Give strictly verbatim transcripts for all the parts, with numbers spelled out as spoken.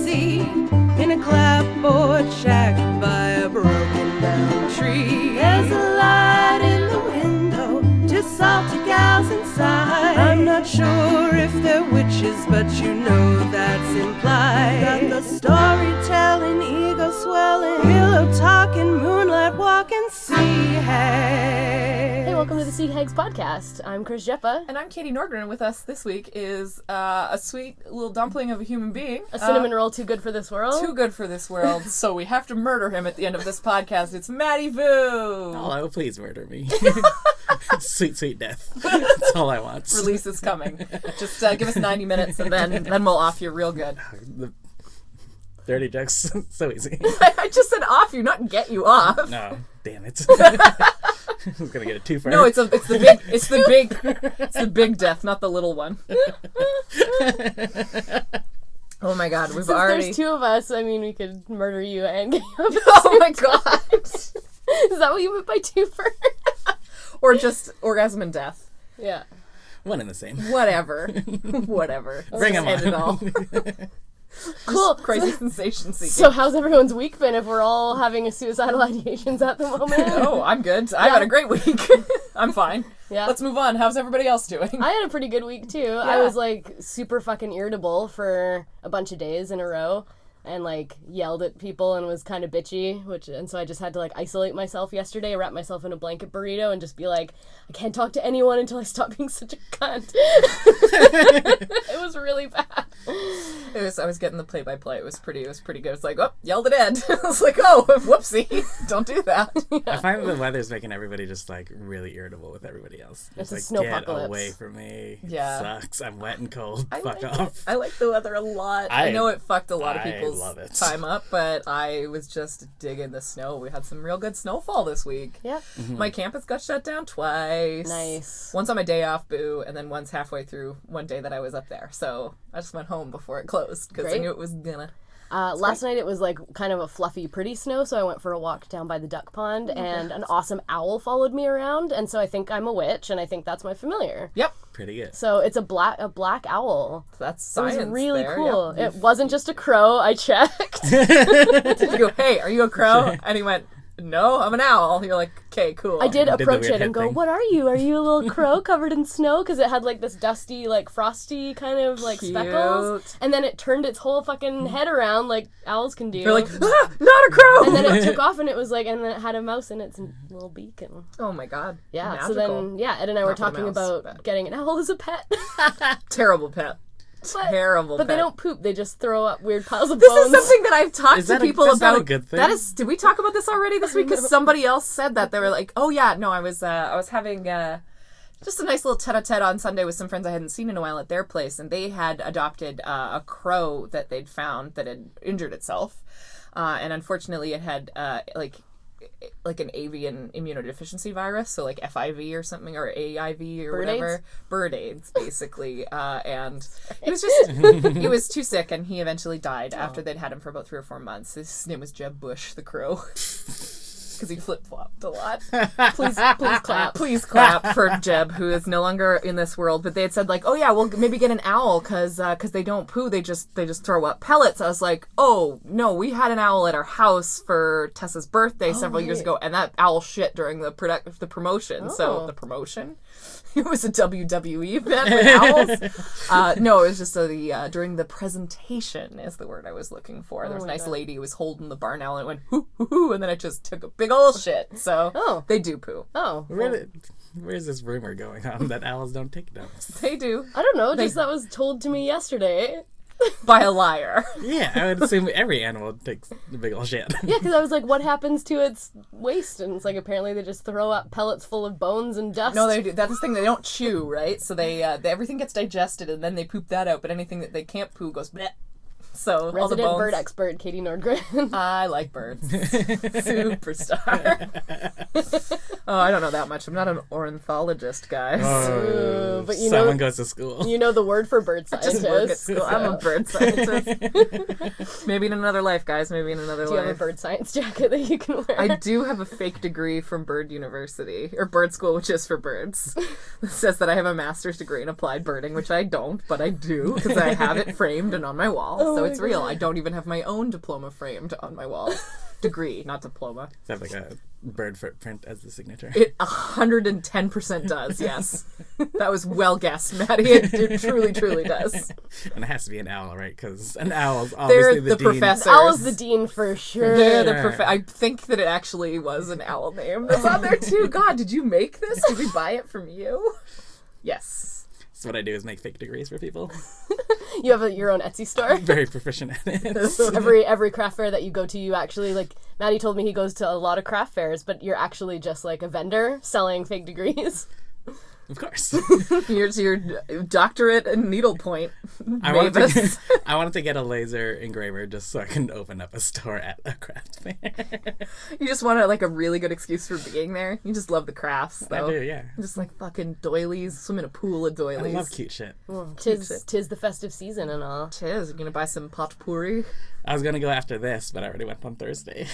sea in a clapboard shack by a broken down tree. There's a light in the window, just salty gals inside. I'm not sure if they're witches, but you know that's implied. Got the storytelling, ego swelling, pillow talking, moonlight walking, sea hags. Hey, welcome to the Sea Hags podcast. I'm Chris Jeppa. And I'm Katie Nordgren, and with us this week is uh, a sweet little dumpling of a human being. A cinnamon uh, roll too good for this world. Too good for this world, so we have to murder him at the end of this podcast. It's Matty Vu! Hello, please murder me. Sweet, sweet death. That's all I want. Release is coming. Just uh, give us ninety minutes, and then, then we'll off you real good. The dirty jokes, so easy. I just said off you, not get you off. No, damn it. I was gonna get a two for No, it's a, it's the big, it's the big, it's the big death, not the little one. Oh my god, we've Since already... there's two of us, I mean, we could murder you and get you up. Oh my god. Is that what you meant by twofer? Or just orgasm and death. Yeah. one and the same. Whatever. Whatever. Bring Just him end it on. all. Cool. Crazy sensation seeking. So how's everyone's week been if we're all having suicidal ideations at the moment? Oh, I'm good. I've Yeah. had a great week. I'm fine. Yeah. Let's move on. How's everybody else doing? I had a pretty good week too. I was like super fucking irritable for a bunch of days in a row and like yelled at people and was kind of bitchy, which and so I just had to like isolate myself yesterday, wrap myself in a blanket burrito and just be like, I can't talk to anyone until I stop being such a cunt. It was really bad. It was. I was getting the play-by-play. It was pretty. It was pretty good. It's like, oh, yelled at Ed. I was like, oh, whoopsie, don't do that. I find the weather's making everybody just like really irritable with everybody else. It's It's a like, get snowpocalypse. away from me. Yeah. It sucks. I'm wet and cold. I Fuck like off. It. I like the weather a lot. I, I- know it fucked a lot of I people's love it. time up, but I was just digging the snow. We had some real good snowfall this week. Yep. My campus got shut down twice. Nice. Once on my day off, boo, and then once halfway through one day that I was up there. So I just went home before it closed because I Great. knew it was gonna. Uh, last night it was like kind of a fluffy, pretty snow, so I went for a walk down by the duck pond, and an awesome owl followed me around, and so I think I'm a witch, and I think that's my familiar. Yep, Pretty good. So it's a black a black owl. that's It science. was really there. cool. Yep. It wasn't just a crow. I checked. Did you go, hey, are you a crow? And he went, no, I'm an owl. You're like, okay, cool. I did Did the approach weird it and head go, thing. "What are you? Are you a little crow covered in snow?" Because it had like this dusty, like frosty kind of like speckles, Cute. and then it turned its whole fucking head around like owls can do. You're like, ah, not a crow. and then it took off, and it was like, and then it had a mouse in its little beak, and oh my god. yeah. Magical. So then, yeah, Ed and I were Not for the talking mouse, about but- getting an owl as a pet. Terrible pet. But- Terrible But pet. they don't poop; they just throw up weird piles of This bones. is something that I've talked Is to that a- people that's about. not a good thing? That is. Did we talk about this already this week? Because somebody else said that they were like, "Oh yeah, no, I was. Uh, I was having uh, just a nice little tete-a-tete on Sunday with some friends I hadn't seen in a while at their place, and they had adopted uh, a crow that they'd found that had injured itself, uh, and unfortunately, it had uh, like." like an avian immunodeficiency virus, so like F I V or something, or A I V or Bird whatever. AIDS? Bird AIDS, basically. Uh, and he was just, he was too sick, and he eventually died after they'd had him for about three or four months. His name was Jeb Bush, the crow. Because he flip-flopped a lot. Please, please clap. Please clap for Jeb, who is no longer in this world. But they had said like, oh yeah, we'll maybe get an owl because uh, cause they don't poo, they just they just throw up pellets. I was like, oh no, we had an owl at our house for Tessa's birthday several years right. ago, and that owl shit during the product the promotion. So Oh. the promotion. It was a W W E event with owls. Uh, no, it was just uh, the uh, during the presentation is the word I was looking for. There was a my nice God. lady who was holding the barn owl and it went hoo hoo hoo, and then it just took a big old shit. So Oh. they do poo. Oh, Where did, where's this rumor going on that owls don't take dumps? They do. I don't know. Just that was told to me yesterday. By a liar. Yeah, I would assume every animal takes a big old shit. Yeah, because I was like, what happens to its waste? And it's like, apparently they just throw up pellets full of bones and dust. No, they do. That's the thing. They don't chew, right? So they, uh, they everything gets digested, and then they poop that out. But anything that they can't poo goes bleh. So all the Resident bones. bird expert, Katie Nordgren. I like birds. Superstar. Oh, I don't know that much. I'm not an ornithologist, guys. Oh, but you know- someone goes to school. You know the word for bird scientist. Just work at school. I'm a bird scientist. Maybe in another life, guys. Maybe in another Do you have a life. bird science jacket that you can wear? I do have a fake degree from Bird University, or Bird School, which is for birds. It says that I have a master's degree in applied birding, which I don't, but I do, because I have it framed and on my wall. Oh so it's real. I don't even have my own diploma framed on my wall. Degree, not diploma. Does that have like a bird footprint as the signature? It one hundred ten percent does, yes. That was well guessed, Maddie. It, it truly, truly does. And it has to be an owl, right? Because an owl's They're obviously the, the dean. professors. Owl's the dean for sure. They're the Sure. prof- I think that it actually was an owl name that's on there too. God, did you make this? Did we buy it from you? Yes. So what I do is make fake degrees for people. You have a, your own Etsy store. Very proficient at it. every every craft fair that you go to, you actually like. Maddie told me he goes to a lot of craft fairs, but you're actually just like a vendor selling fake degrees. Of course. Here's your doctorate in needlepoint. I wanted, to Mavis. get, I wanted to get a laser engraver just so I can open up a store at a craft fair. You just want a, like a really good excuse for being there. You just love the crafts, though. I do, yeah. Just like fucking doilies, swim in a pool of I doilies. love cute shit. Tis tis the festive season and all. Cheers, you're gonna buy some potpourri. I was gonna go after this, but I already went on Thursday.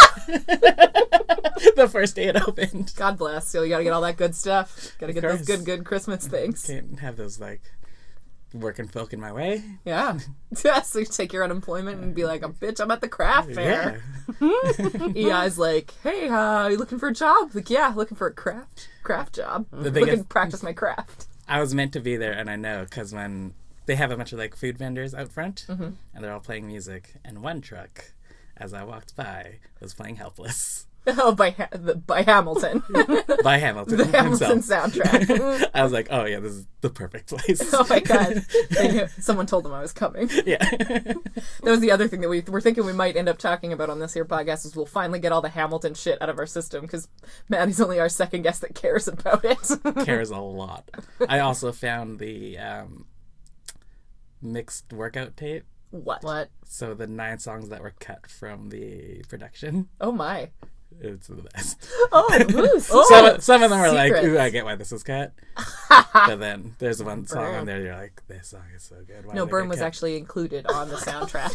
The first day it opened. God bless. So you gotta get all that good stuff. Gotta get those course. good, good Christmas things. Can't have those like working folk in my way. Yeah. Yeah, so you take your unemployment and be like, oh, bitch, I'm at the craft fair. Yeah. E I's like, hey, uh, you looking for a job? Like, yeah, looking for a craft craft job. The Looking biggest- to practice my craft. I was meant to be there, and I know because when they have a bunch of like food vendors out front, Mm-hmm. and they're all playing music, and one truck, as I walked by, was playing "Helpless" Oh, by ha- the, by Hamilton. by Hamilton The Hamilton himself. soundtrack. I was like, "Oh yeah, this is the perfect place." Oh my god. They knew- Someone told them I was coming. Yeah. That was the other thing that we were thinking we might end up talking about on this here podcast is we'll finally get all the Hamilton shit out of our system because Maddie's only our second guest that cares about it. Cares a lot. I also found the um, mixed workout tape. What? What? So the nine songs that were cut from the production. Oh my. It's the best. Oh, Ooh, oh. Some, some of them are like, secrets. ooh, I get why this was cut. But then there's one song Burn. on there you're like, this song is so good. Why No, did it Burn get was cut? actually included on the soundtrack.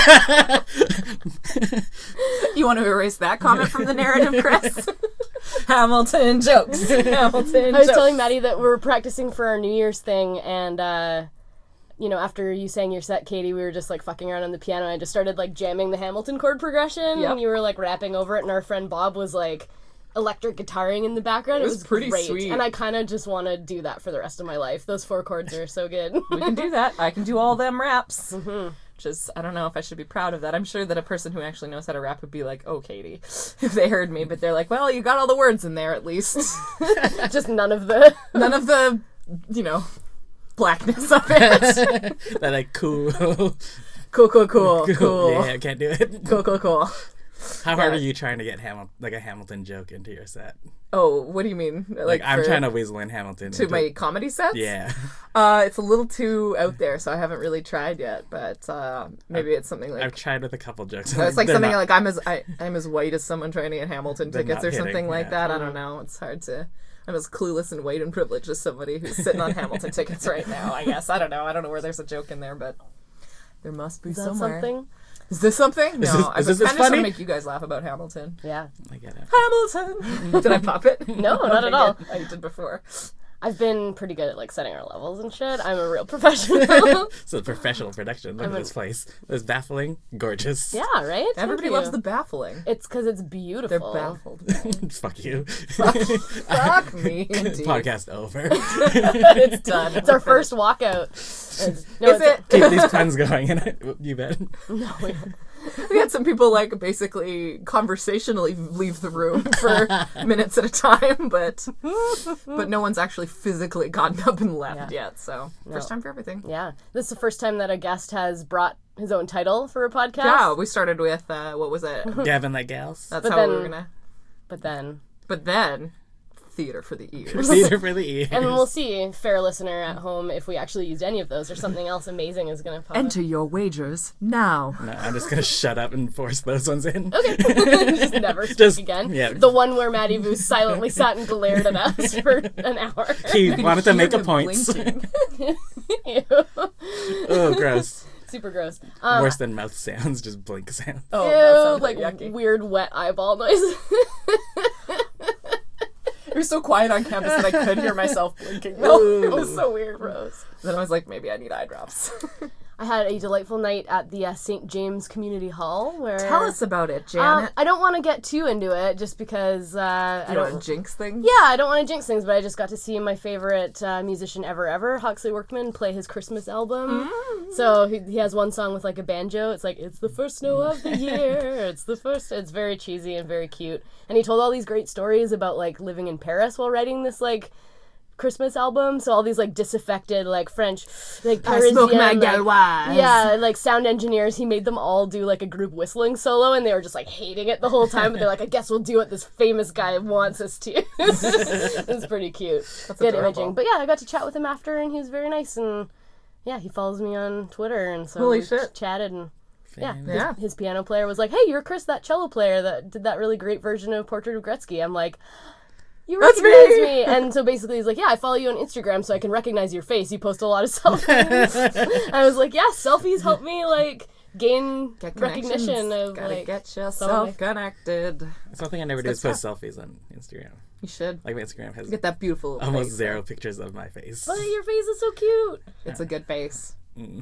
You want to erase that comment from the narrative, Chris? Hamilton jokes. Hamilton I was jokes. telling Maddie that we were practicing for our New Year's thing, and uh, you know, after you sang your set, Katie, we were just like fucking around on the piano. I just started like jamming the Hamilton chord progression, Yep. and you were like rapping over it, and our friend Bob was like electric guitaring in the background. It It was was, pretty great, sweet. and I kind of just want to do that for the rest of my life. Those four chords are so good. We can do that. I can do all them raps. Mm-hmm. Just, I don't know if I should be proud of that. I'm sure that a person who actually knows how to rap would be like, oh, Katie, if they heard me. But they're like, well, you got all the words in there at least. Just none of the. None of the, you know, blackness of it. That like cool. Cool, cool, cool, cool. Yeah, I can't do it. Cool, cool, cool. How hard Yeah. are you trying to get Hamil- like a Hamilton joke into your set? Oh, what do you mean? Like, Like, I'm for- trying to weasel in Hamilton to into- my comedy sets? Yeah. Uh, it's a little too out there, so I haven't really tried yet. But uh, maybe it's something like I've tried with a couple jokes. it's like They're something not- like I'm as I, I'm as white as someone trying to get Hamilton They're tickets not or something hitting, like yeah. that. I don't know. It's hard to. I'm as clueless and white and privileged as somebody who's sitting on Hamilton tickets right now. I guess I don't know. I don't know where there's a joke in there, but there must be Is that somewhere. something? Is this something? No, this- I is was this kind of trying funny? to make you guys laugh about Hamilton. Yeah. I get it. Hamilton. Did I pop it? No, not Okay, at all. good. I did before. I've been pretty good at like setting our levels and shit. I'm a real professional. So professional production. Look I'm at a- this place. It's baffling, gorgeous. Yeah, right? Thank Everybody you. loves the baffling. It's because it's They're beautiful. baffled. by it. Fuck you. Fuck me, indeed. Podcast over. It's done. It's our first walkout. It's, no, Is it's- it? Keep these puns going, and I, you bet. No, we- We had some people like basically conversationally leave the room for minutes at a time, but but no one's actually physically gotten up and left Yeah. yet. So first time for everything. yeah. This is the first time that a guest has brought his own title for a podcast. Yeah, we started with uh, what was it? Gavin like gals. That's But how we then- were gonna. But then, But then, theater for the ears. Theater for the ears. and we'll see, fair listener at home, if we actually used any of those or something else amazing is going to pop up. Enter your wagers now. No, I'm just gonna shut up and force those ones in. Just never speak Just- again. yeah. The one where Maddie Boo silently sat and glared at us for an hour. He wanted to make a Hear him point. blinking. Ew. Oh, gross. Super gross. Um, Worse than mouth sounds, just blink sound. Oh, ew, that sounds like yucky. weird wet eyeball noise. It was so quiet on campus that I could hear myself blinking. though. It was so weird. Gross. Then I was like, maybe I need eye drops. I had a delightful night at the uh, Saint James Community Hall. Where Tell us about it, um, Janet. I don't want to get too into it, just because uh, I you don't. want to jinx things? Yeah, I don't want to jinx things, but I just got to see my favorite uh, musician ever, ever, Huxley Workman, play his Christmas album. Mm. So he, he has one song with like a banjo. It's like, it's the first snow of the year. It's the first. It's very cheesy and very cute. And he told all these great stories about like living in Paris while writing this like Christmas album. So all these like disaffected like French like Parisian smoke my like, galoise. yeah like sound engineers. He made them all do like a group whistling solo, and they were just like hating it the whole time. But they're like, I guess we'll do what this famous guy wants us to. It's pretty cute. That's Good adorable. imaging. But yeah, I got to chat with him after, and he was very nice. And yeah, he follows me on Twitter, and so Holy we shit. chatted. And yeah, his, Yeah. his piano player was like, "Hey, you're Chris, that cello player that did that really great version of Portrait of Gretzky." I'm like, you That's recognize me! me. And so basically he's like, yeah, I follow you on Instagram so I can recognize your face. You post a lot of selfies. I was like, yeah, selfies help me like gain Get recognition connections. of Gotta like get some of yourself my- connected. Something I never do good is post selfies on Instagram. You should. Like my Instagram has Get that beautiful almost face. zero pictures of my face. But your face is so cute. It's a good face. Mm.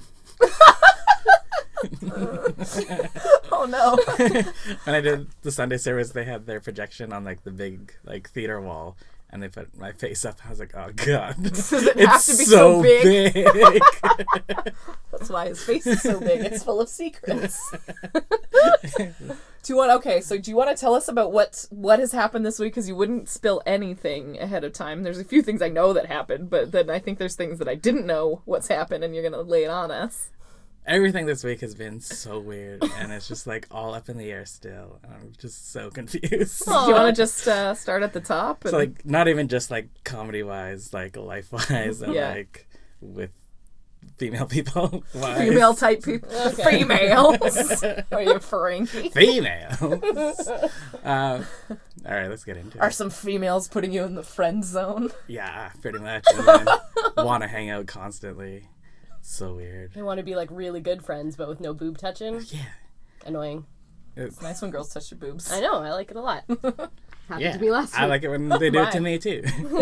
Oh no. When I did the Sunday service, they had their projection on like the big like theater wall, and they put my face up. I was like, oh god, Does it it's have to be so big? big. That's why his face is so big. It's full of secrets. Do you want? Okay, so do you want to tell us about what what has happened this week? Because you wouldn't spill anything ahead of time. There's a few things I know that happened, but then I think there's things that I didn't know what's happened, and you're gonna lay it on us. Everything this week has been so weird, and it's just like all up in the air still. And I'm just so confused. Do you want to just uh, start at the top? And... So like not even just like comedy wise, like life wise, and Yeah. like with female people wise. female type people. Okay. Females. Are you Frankie? Females. um, all right, let's get into Are it. some females putting you in the friend zone? Yeah, pretty much. And then want to hang out constantly. So weird. They want to be like really good friends, but with no boob touching. Yeah. Annoying. It's, Nice when girls touch your boobs. I know. I like it a lot. Happened yeah. to me last I week. like it when they do it to Mine. me too.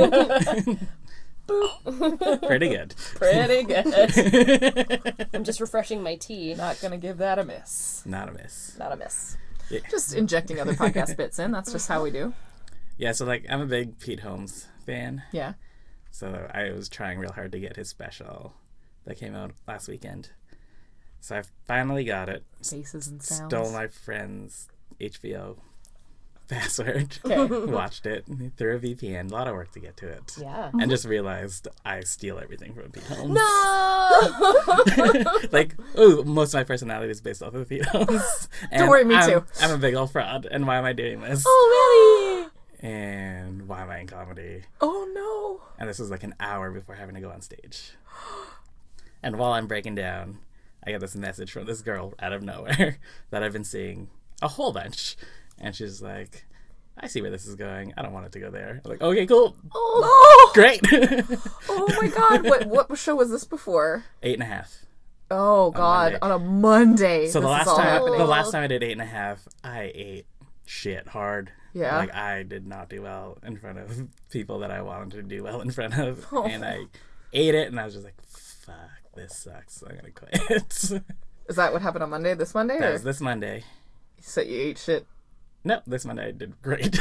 Pretty good. Pretty good. I'm just refreshing my tea. Not gonna give that a miss. Not a miss. Not a miss. Yeah. Just injecting other podcast bits in. That's just how we do. Yeah, so like I'm a big Pete Holmes fan. Yeah. So I was trying real hard to get his special that came out last weekend. So I finally got it. Faces and sounds. Stole my friend's H B O password. Okay. Watched it through a V P N. A lot of work to get to it. Yeah. And just realized I steal everything from Pete Holmes. No! Like, oh, most of my personality is based off of Pete Holmes. And worry, me I'm, too. I'm a big old fraud. And why am I doing this? Oh, really? And why am I in comedy? Oh no. And this was like an hour before having to go on stage. And while I'm breaking down, I get this message from this girl out of nowhere that I've been seeing a whole bunch. And she's like, I see where this is going. I don't want it to go there. I'm like, okay, cool. Oh. Great. Oh my god. What what show was this before? Eight and a half. Oh god. Monday. On a Monday. So the this last is all time happening. the last time I did eight and a half, I ate shit hard. Yeah. Like I did not do well in front of people that I wanted to do well in front of. Oh. And I ate it and I was just like, fuck, this sucks. I'm gonna quit. Is that what happened on Monday? This Monday? That Or was this Monday. so you ate shit? No, this Monday I did great.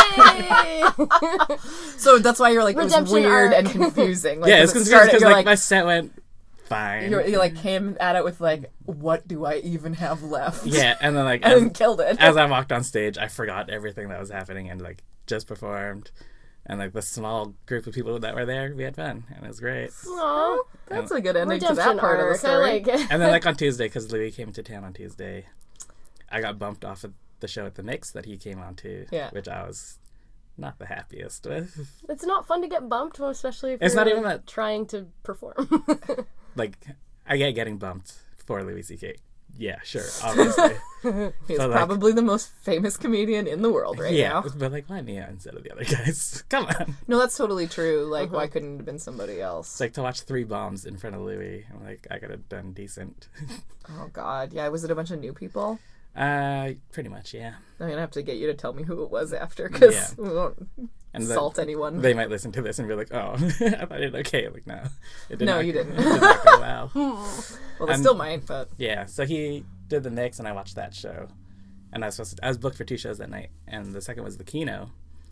So that's why you're like, it was Redemption weird arc. and confusing. Like, yeah, 'cause it's it confusing started- because you're like, my set went fine. You're, you like came at it with like, what do I even have left? Yeah, and then like And as, then killed it. as I walked on stage, I forgot everything that was happening and like just performed. And like the small group of people that were there, we had fun and it was great. Aw. That's a good ending to Redemption that part arc. of the I story. like it. And then like on Tuesday, because Louis came to town on Tuesday, I got bumped off of the show at the Mix that he came on to, Yeah. which I was not the happiest with. It's not fun to get bumped, especially if It's you're not even like, that- trying to perform. Like, I get getting bumped for Louis C K. Yeah, sure, obviously. He's But, like- probably the most famous comedian in the world right yeah, now. but like, why me instead of the other guys? Come on. No, that's totally true. Like, Uh-huh. why couldn't it have been somebody else? It's like to watch three bombs in front of Louis. I'm like, I could have done decent. Oh, God. Yeah, was it a bunch of new people? uh, pretty much, yeah. I'm going to have to get you to tell me who it was after, because Yeah. we won't... And the- Salt anyone. They might listen to this and be like, "Oh, I thought it okay." Like, no, it did No, not, you didn't. It did not go well. Well, they I'm- still might, but Yeah, so he did the mix, and I watched that show. And I was supposed to, I was booked for two shows that night, and the second was the Kino.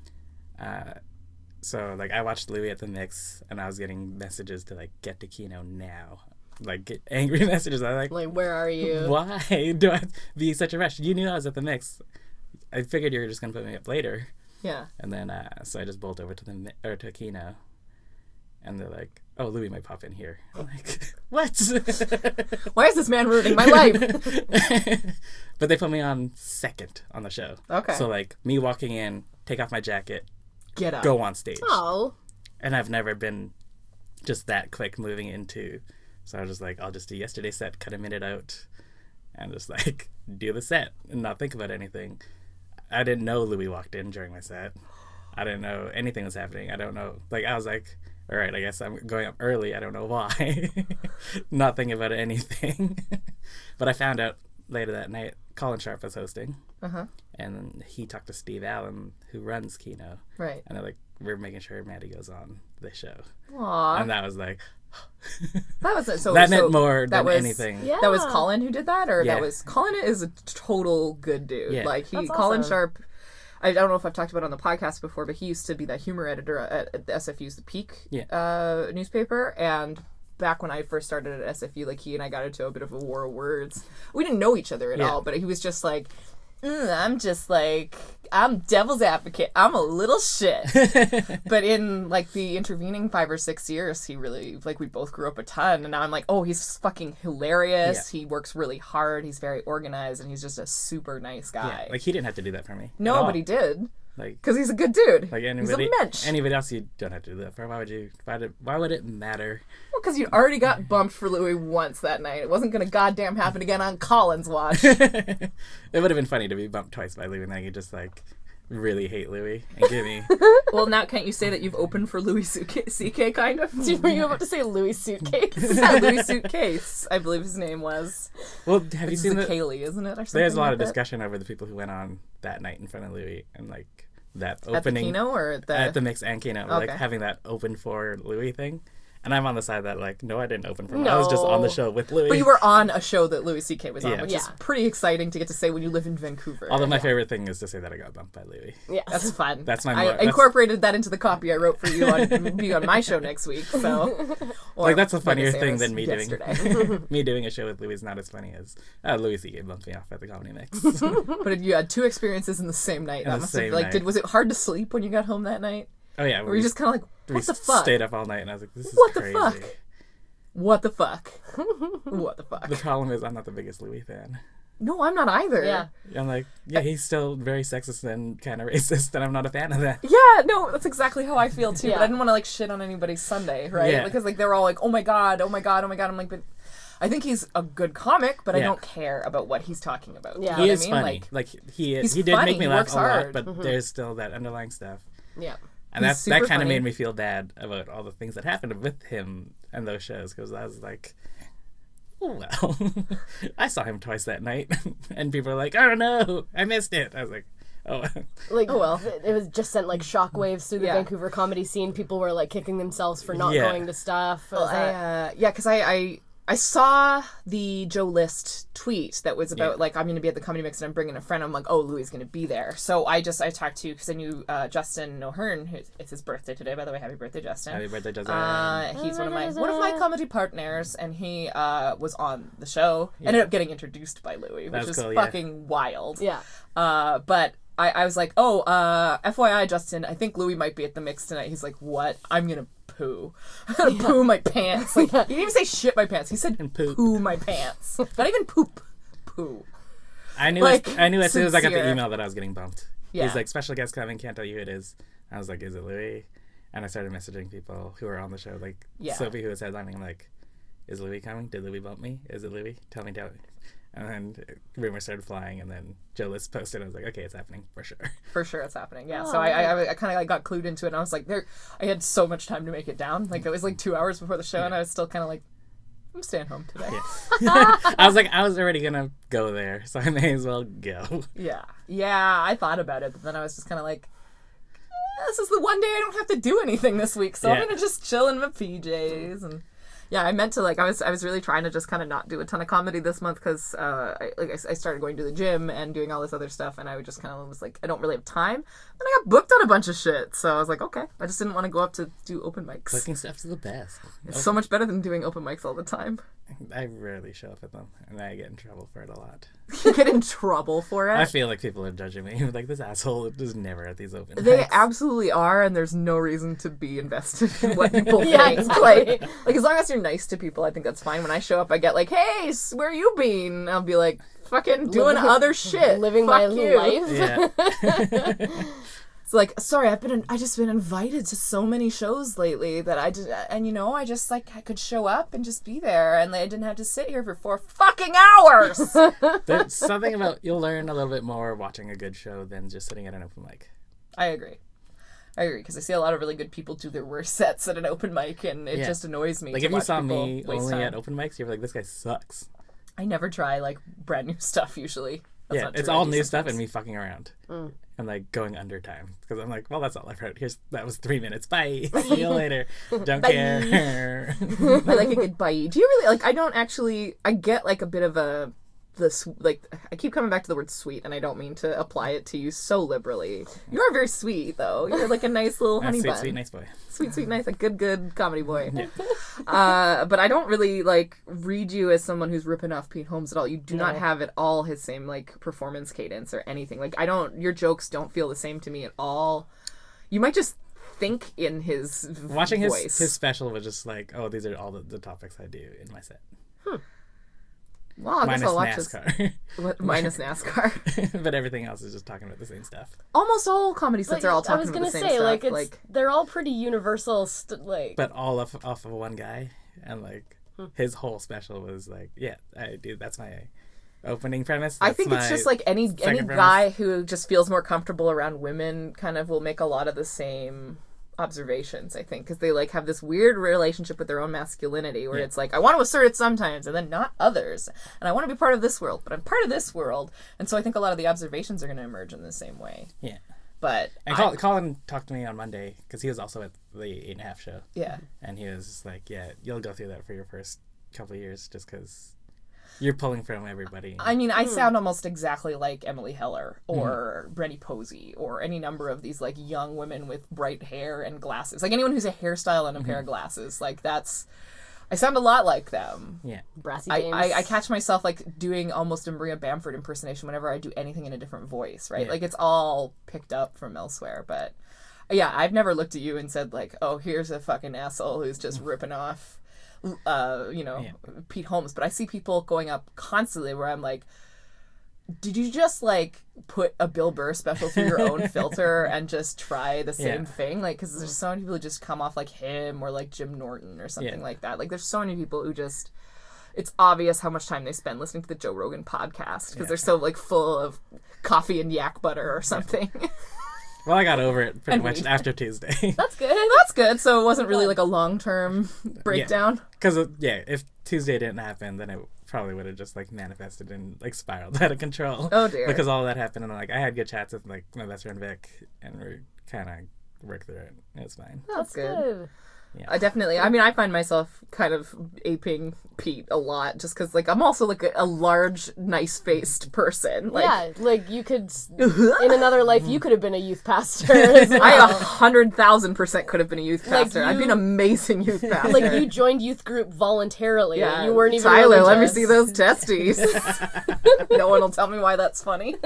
Uh, so like I watched Louis at the mix, and I was getting messages to like get to Kino now, like get angry messages. I like, Like, where are you? why do I have to be such a rush? You knew I was at the mix. I figured you were just gonna put me up later, yeah. and then uh, so I just bolt over to the mi- or to Kino, and they're like, "Oh, Louis might pop in here." I'm like, "What?" Why is this man ruining my life? But they put me on second on the show. Okay. So like me walking in, take off my jacket, Get up. go on stage. Oh. And I've never been just that quick moving into. So I was just like, I'll just do yesterday's set, cut a minute out, and just like do the set and not think about anything. I didn't know Louis walked in during my set. I didn't know anything was happening. I don't know. Like I was like, all right, I guess I'm going up early. I don't know why. Not thinking about anything. But I found out later that night, Colin Sharp was hosting. Uh-huh. And he talked to Steve Allen, who runs Kino. Right. And they're like, we're making sure Maddie goes on the show. Aw. And that was like, That was it. So that so meant more that than was, anything. Yeah. That was Colin who did that, or Yeah. that was Colin is a total good dude. Yeah. Like he, That's Colin awesome. Sharp. I don't know if I've talked about it on the podcast before, but he used to be the humor editor at, at the S F U's The Peak Yeah. uh, newspaper, and back when I first started at S F U, like he and I got into a bit of a war of words. We didn't know each other at Yeah. all, but he was just like, "Mm, I'm just like, I'm devil's advocate. I'm a little shit." But in like the intervening five or six years, he really, like, we both grew up a ton. And now I'm like, oh, he's fucking hilarious. Yeah. He works really hard. He's very organized, and he's just a super nice guy. Yeah, like he didn't have to do that for me. at no, all. but he did. Like, Because he's a good dude. like he's anybody, a mensch. anybody else, you don't have to do that for. Why would you? Why, did, why would it matter? Well, because you already got bumped for Louis once that night. It wasn't going to goddamn happen again on Colin's watch. It would have been funny to be bumped twice by Louis, and then you just like really hate Louis and give me. Well, now can't you say that you've opened for Louis C K, kind of? Were you about to say Louis suitcase? Yeah, Louis Suitcase, I believe his name was. Well, have you It's seen the? Kaylee, isn't it? Or something There's a lot like of that? discussion over the people who went on that night in front of Louis and like that At the opening Kino or at the... at the mix and Kino, like Okay. having that open for Louis thing. And I'm on the side that like, no, I didn't open for him. I was just on the No. show with Louis. But you were on a show that Louis C K was on, Yeah. which is Yeah. pretty exciting to get to say when you live in Vancouver. Although my favorite thing is to say that I got bumped by Louis. Yes. That's fun. That's my I more- that's- incorporated that into the copy I wrote for you on be on my show next week. So, or Like that's a like I funnier say, it thing was than me yesterday. doing me doing a show with Louis is not as funny as uh, Louis C K bumped me off at the Comedy Mix. But you had two experiences in the same night. In That the must have same like night. did was it hard to sleep when you got home that night? Oh yeah, Or were you just kind of like, we what the fuck? stayed up all night, and I was like, this is What the crazy. fuck? What the fuck? What the fuck? The problem is I'm not the biggest Louis fan. No, I'm not either. Yeah. I'm like, yeah, he's still very sexist and kind of racist, and I'm not a fan of that. Yeah, no, that's exactly how I feel too. But Yeah. I didn't want to like shit on anybody's Sunday, right? Yeah. Because like they were all like, "Oh my god, oh my god, oh my god." I'm like, but I think he's a good comic, but I Yeah. don't care about what he's talking about. Yeah. You know He what is I mean? funny. Like, Like, he he's he did funny, make me he laugh works a lot, hard. but there's still that underlying stuff. Yeah. And He's that that super kind of funny. made me feel bad about all the things that happened with him and those shows, because I was like, oh, well, I saw him twice that night, and people were like, I don't know, I missed it. I was like, oh, Like, Oh, well. it was just sent like shockwaves through the Yeah. Vancouver comedy scene. People were like kicking themselves for not Yeah. going to stuff. It was I, that- uh, yeah, because I, I I saw the Joe List tweet that was about Yeah. like, I'm going to be at the Comedy Mix and I'm bringing a friend. I'm like, oh, Louis is going to be there. So I just I talked to because I knew uh, Justin O'Hearn. Who, it's his birthday today, by the way. Happy birthday, Justin. happy birthday, Joseph. Uh, he's one of my one of my comedy partners, and he uh, was on the show. Ended up getting introduced by Louis, which That's was cool, yeah. fucking wild. yeah. Uh, but I, I was like, oh, uh, F Y I, Justin, I think Louis might be at the mix tonight. He's like, what? I'm gonna poo. I'm gonna poo my pants. Like, he didn't even say shit my pants. He said And poop. poo my pants. Not even poop. Poo. I knew like, as, I knew as soon as I got the sincere. email that I was getting bumped. Yeah. He's like, special guest coming, can't tell you who it is. I was like, is it Louis? And I started messaging people who were on the show, like Yeah. Sophie, who was headlining. I'm like, is Louis coming? Did Louis bump me? Is it Louis? Tell me, tell me. And then rumors started flying, and then Joe List posted, and I was like, okay, it's happening for sure. For sure it's happening. Yeah. Oh, so I, I, I kind of like got clued into it, and I was like, there. I had so much time to make it down. Like, it was like two hours before the show, and I was still kind of like, I'm staying home today. Yeah. I was like, I was already gonna go there, so I may as well go. Yeah. Yeah, I thought about it, but then I was just kind of like, this is the one day I don't have to do anything this week, so Yeah. I'm gonna just chill in my P Js. And yeah, I meant to like I was I was really trying to just kind of not do a ton of comedy this month because uh, I, like I, I started going to the gym and doing all this other stuff, and I would just kind of was like I don't really have time. And I got booked on a bunch of shit, so I was like, okay, I just didn't want to go up to do open mics. Booking stuff's the best. It's so much better than doing open mics all the time. I rarely show up at them, and I get in trouble for it a lot. You get in trouble for it. I feel like people are judging me. Like, this asshole is never at these open They mics. absolutely are, and there's no reason to be invested in what people Yeah, think. exactly. Like, like as long as you're nice to people, I think that's fine. When I show up, I get like, "Hey, s- where you been?" I'll be like, "Fucking doing Living- other shit, Living Fuck my you." life. Yeah. It's like, sorry, I've been, in, I just been invited to so many shows lately that I did, and you know, I just like I could show up and just be there, and I didn't have to sit here for four fucking hours. There's something about, you'll learn a little bit more watching a good show than just sitting at an open mic. I agree. I agree, because I see a lot of really good people do their worst sets at an open mic, and it Yeah. just annoys me. Like, to if you watch saw people me waste only time. at open mics, you're like, this guy sucks. I never try like brand new stuff usually. That's yeah, not it's true. I all do new stuff sometimes. and me fucking around. And, like, going under time. Because I'm like, well, that's all I've heard. Here's That was three minutes. Bye. See you later. Don't Bye. care. I like a good bite. Do you really like? I don't actually. I get like a bit of a this like. I keep coming back to the word sweet, and I don't mean to apply it to you so liberally. You are very sweet, though. You're like a nice little honey sweet, bun. sweet, nice boy. Sweet, sweet, nice, a good, good comedy boy. Uh, but I don't really like read you as someone who's ripping off Pete Holmes at all. You do not No. have at all his same like performance cadence or anything. Like I don't. Your jokes don't feel the same to me at all. You might just think in his v- Watching his, voice. his special was just like, oh, these are all the, the topics I do in my set. Well, I guess Minus I'll watch this. NASCAR. What, minus NASCAR. But everything else is just talking about the same stuff. Almost all comedy sets But are all I talking was about gonna the same say, stuff. like, it's like they're all pretty universal. St- like, But all off, off of one guy. And, like, Hmm. his whole special was like, yeah, I do. That's my opening premise. I That's think it's my just like any any second premise. guy who just feels more comfortable around women kind of will make a lot of the same observations, I think, because they like have this weird relationship with their own masculinity where Yeah. it's like I want to assert it sometimes and then not others, and I want to be part of this world, but I'm part of this world, and so I think a lot of the observations are going to emerge in the same way. Yeah. But And I- Col- Colin talked to me on Monday because he was also at the eight and a half show. yeah, And he was like, yeah, you'll go through that for your first couple of years just because you're pulling from everybody. I mean, I sound almost exactly like Emily Heller or Brenny Posey or any number of these like young women with bright hair and glasses. Like anyone who's a hairstyle and a pair of glasses. Like that's, I sound a lot like them. yeah. Brassy I, James. I, I catch myself like doing almost a Maria Bamford impersonation whenever I do anything in a different voice, right? Yeah. Like it's all picked up from elsewhere. But yeah, I've never looked at you and said like, oh, here's a fucking asshole who's just ripping off uh, you know, Yeah. Pete Holmes. But I see people going up constantly where I'm like, did you just like put a Bill Burr special through your own filter and just try the same Yeah. thing? Like, because there's so many people who just come off like him or like Jim Norton or something Yeah. like that. Like, there's so many people who just, it's obvious how much time they spend listening to the Joe Rogan podcast because Yeah. they're so like full of coffee and yak butter or something. Well, I got over it pretty And much weed. after Tuesday. That's good. That's good. So it wasn't really like a long term breakdown. Because, yeah, if Tuesday didn't happen, then it probably would have just, like, manifested and, like, spiraled out of control. Oh, dear. Because all that happened, and, like, I had good chats with, like, my best friend Vic, and we kind of worked through it. It's fine. That's good. good. I definitely. I mean, I find myself kind of aping Pete a lot, just because, like, I'm also like a, a large, nice-faced person. Like, yeah, like you could, in another life, you could have been a youth pastor. As well. I a hundred thousand percent could have been a youth Like pastor. I'd you- be an amazing youth pastor. like you joined youth group voluntarily. yeah, You weren't even Tyler. Let me religious. see those testes. No one will tell me why that's funny.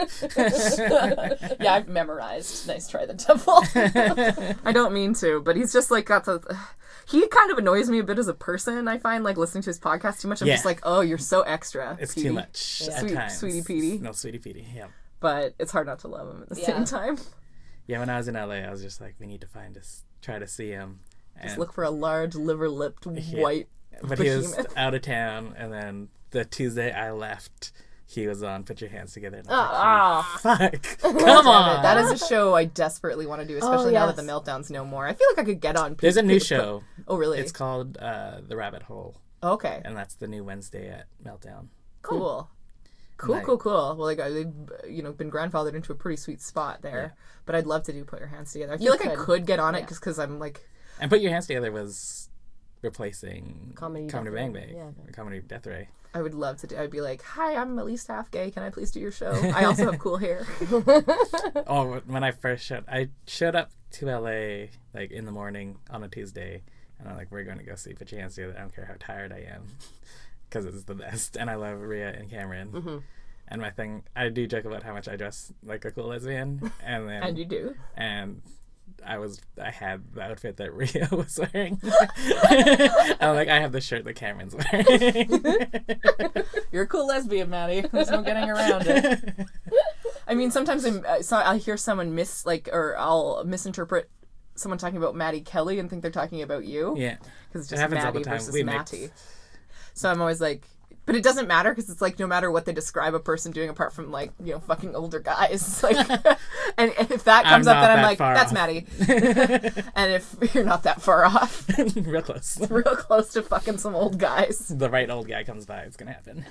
Yeah, I've memorized. Nice try the devil. I don't mean to, but he's just like got the. He kind of annoys me a bit as a person. I find like listening to his podcast too much. I'm Yeah. just like, oh, you're so extra. It's Petey. too much at Sweet- times. Sweetie Petey. No, Sweetie Petey, yeah. But it's hard not to love him at the Yeah. same time. Yeah, when I was in L A, I was just like, we need to find us, try to see him. And, Just look for a large, liver-lipped, Yeah. white but he was behemoth. out of town, and then the Tuesday I left, he was on Put Your Hands Together. And I Ah, was like, fuck, come on. that is a show I desperately want to do, especially now that the yes. Meltdown's no more. I feel like I could get on. There's a new Pete- show. Oh, really? It's called uh, The Rabbit Hole, Okay, and that's the new Wednesday at Meltdown. cool. Cool, Like- cool, cool. Well, like, I've, you know, been grandfathered into a pretty sweet spot there. Yeah. But I'd love to do Put Your Hands Together. I feel You like I could. could get on it Yeah. just because I'm like, And Put Your Hands Together was replacing Comedy Comedy Death Bang Ray. Bang, Yeah. or Comedy Death Ray. I would love to do. I'd be like, hi, I'm at least half gay. Can I please do your show? I also have cool hair. Oh, when I first showed, I showed up to L A like in the morning on a Tuesday, and I'm like, we're going to go see Put Your Hands Together. I don't care how tired I am, because it's the best, and I love Rhea and Cameron. Mm-hmm. And my thing, I do joke about how much I dress like a cool lesbian, and then And you do. and I was I had the outfit that Rhea was wearing. I'm like, I have the shirt that Cameron's wearing. You're a cool lesbian, Maddie. There's no getting around it. I mean, sometimes I'm, uh, so I hear someone miss, like, or I'll misinterpret someone talking about Maddie Kelly and think they're talking about you. Yeah, Because it's it just happens all Maddie the time. versus We mix. Matty. So I'm always like, but it doesn't matter because it's like no matter what they describe a person doing, apart from like you know fucking older guys, it's like, and, and if that comes I'm up, then not I'm that like, far that's off. Maddie. And if you're not that far off, Real close. real close to fucking some old guys, The right old guy comes by, it's gonna happen.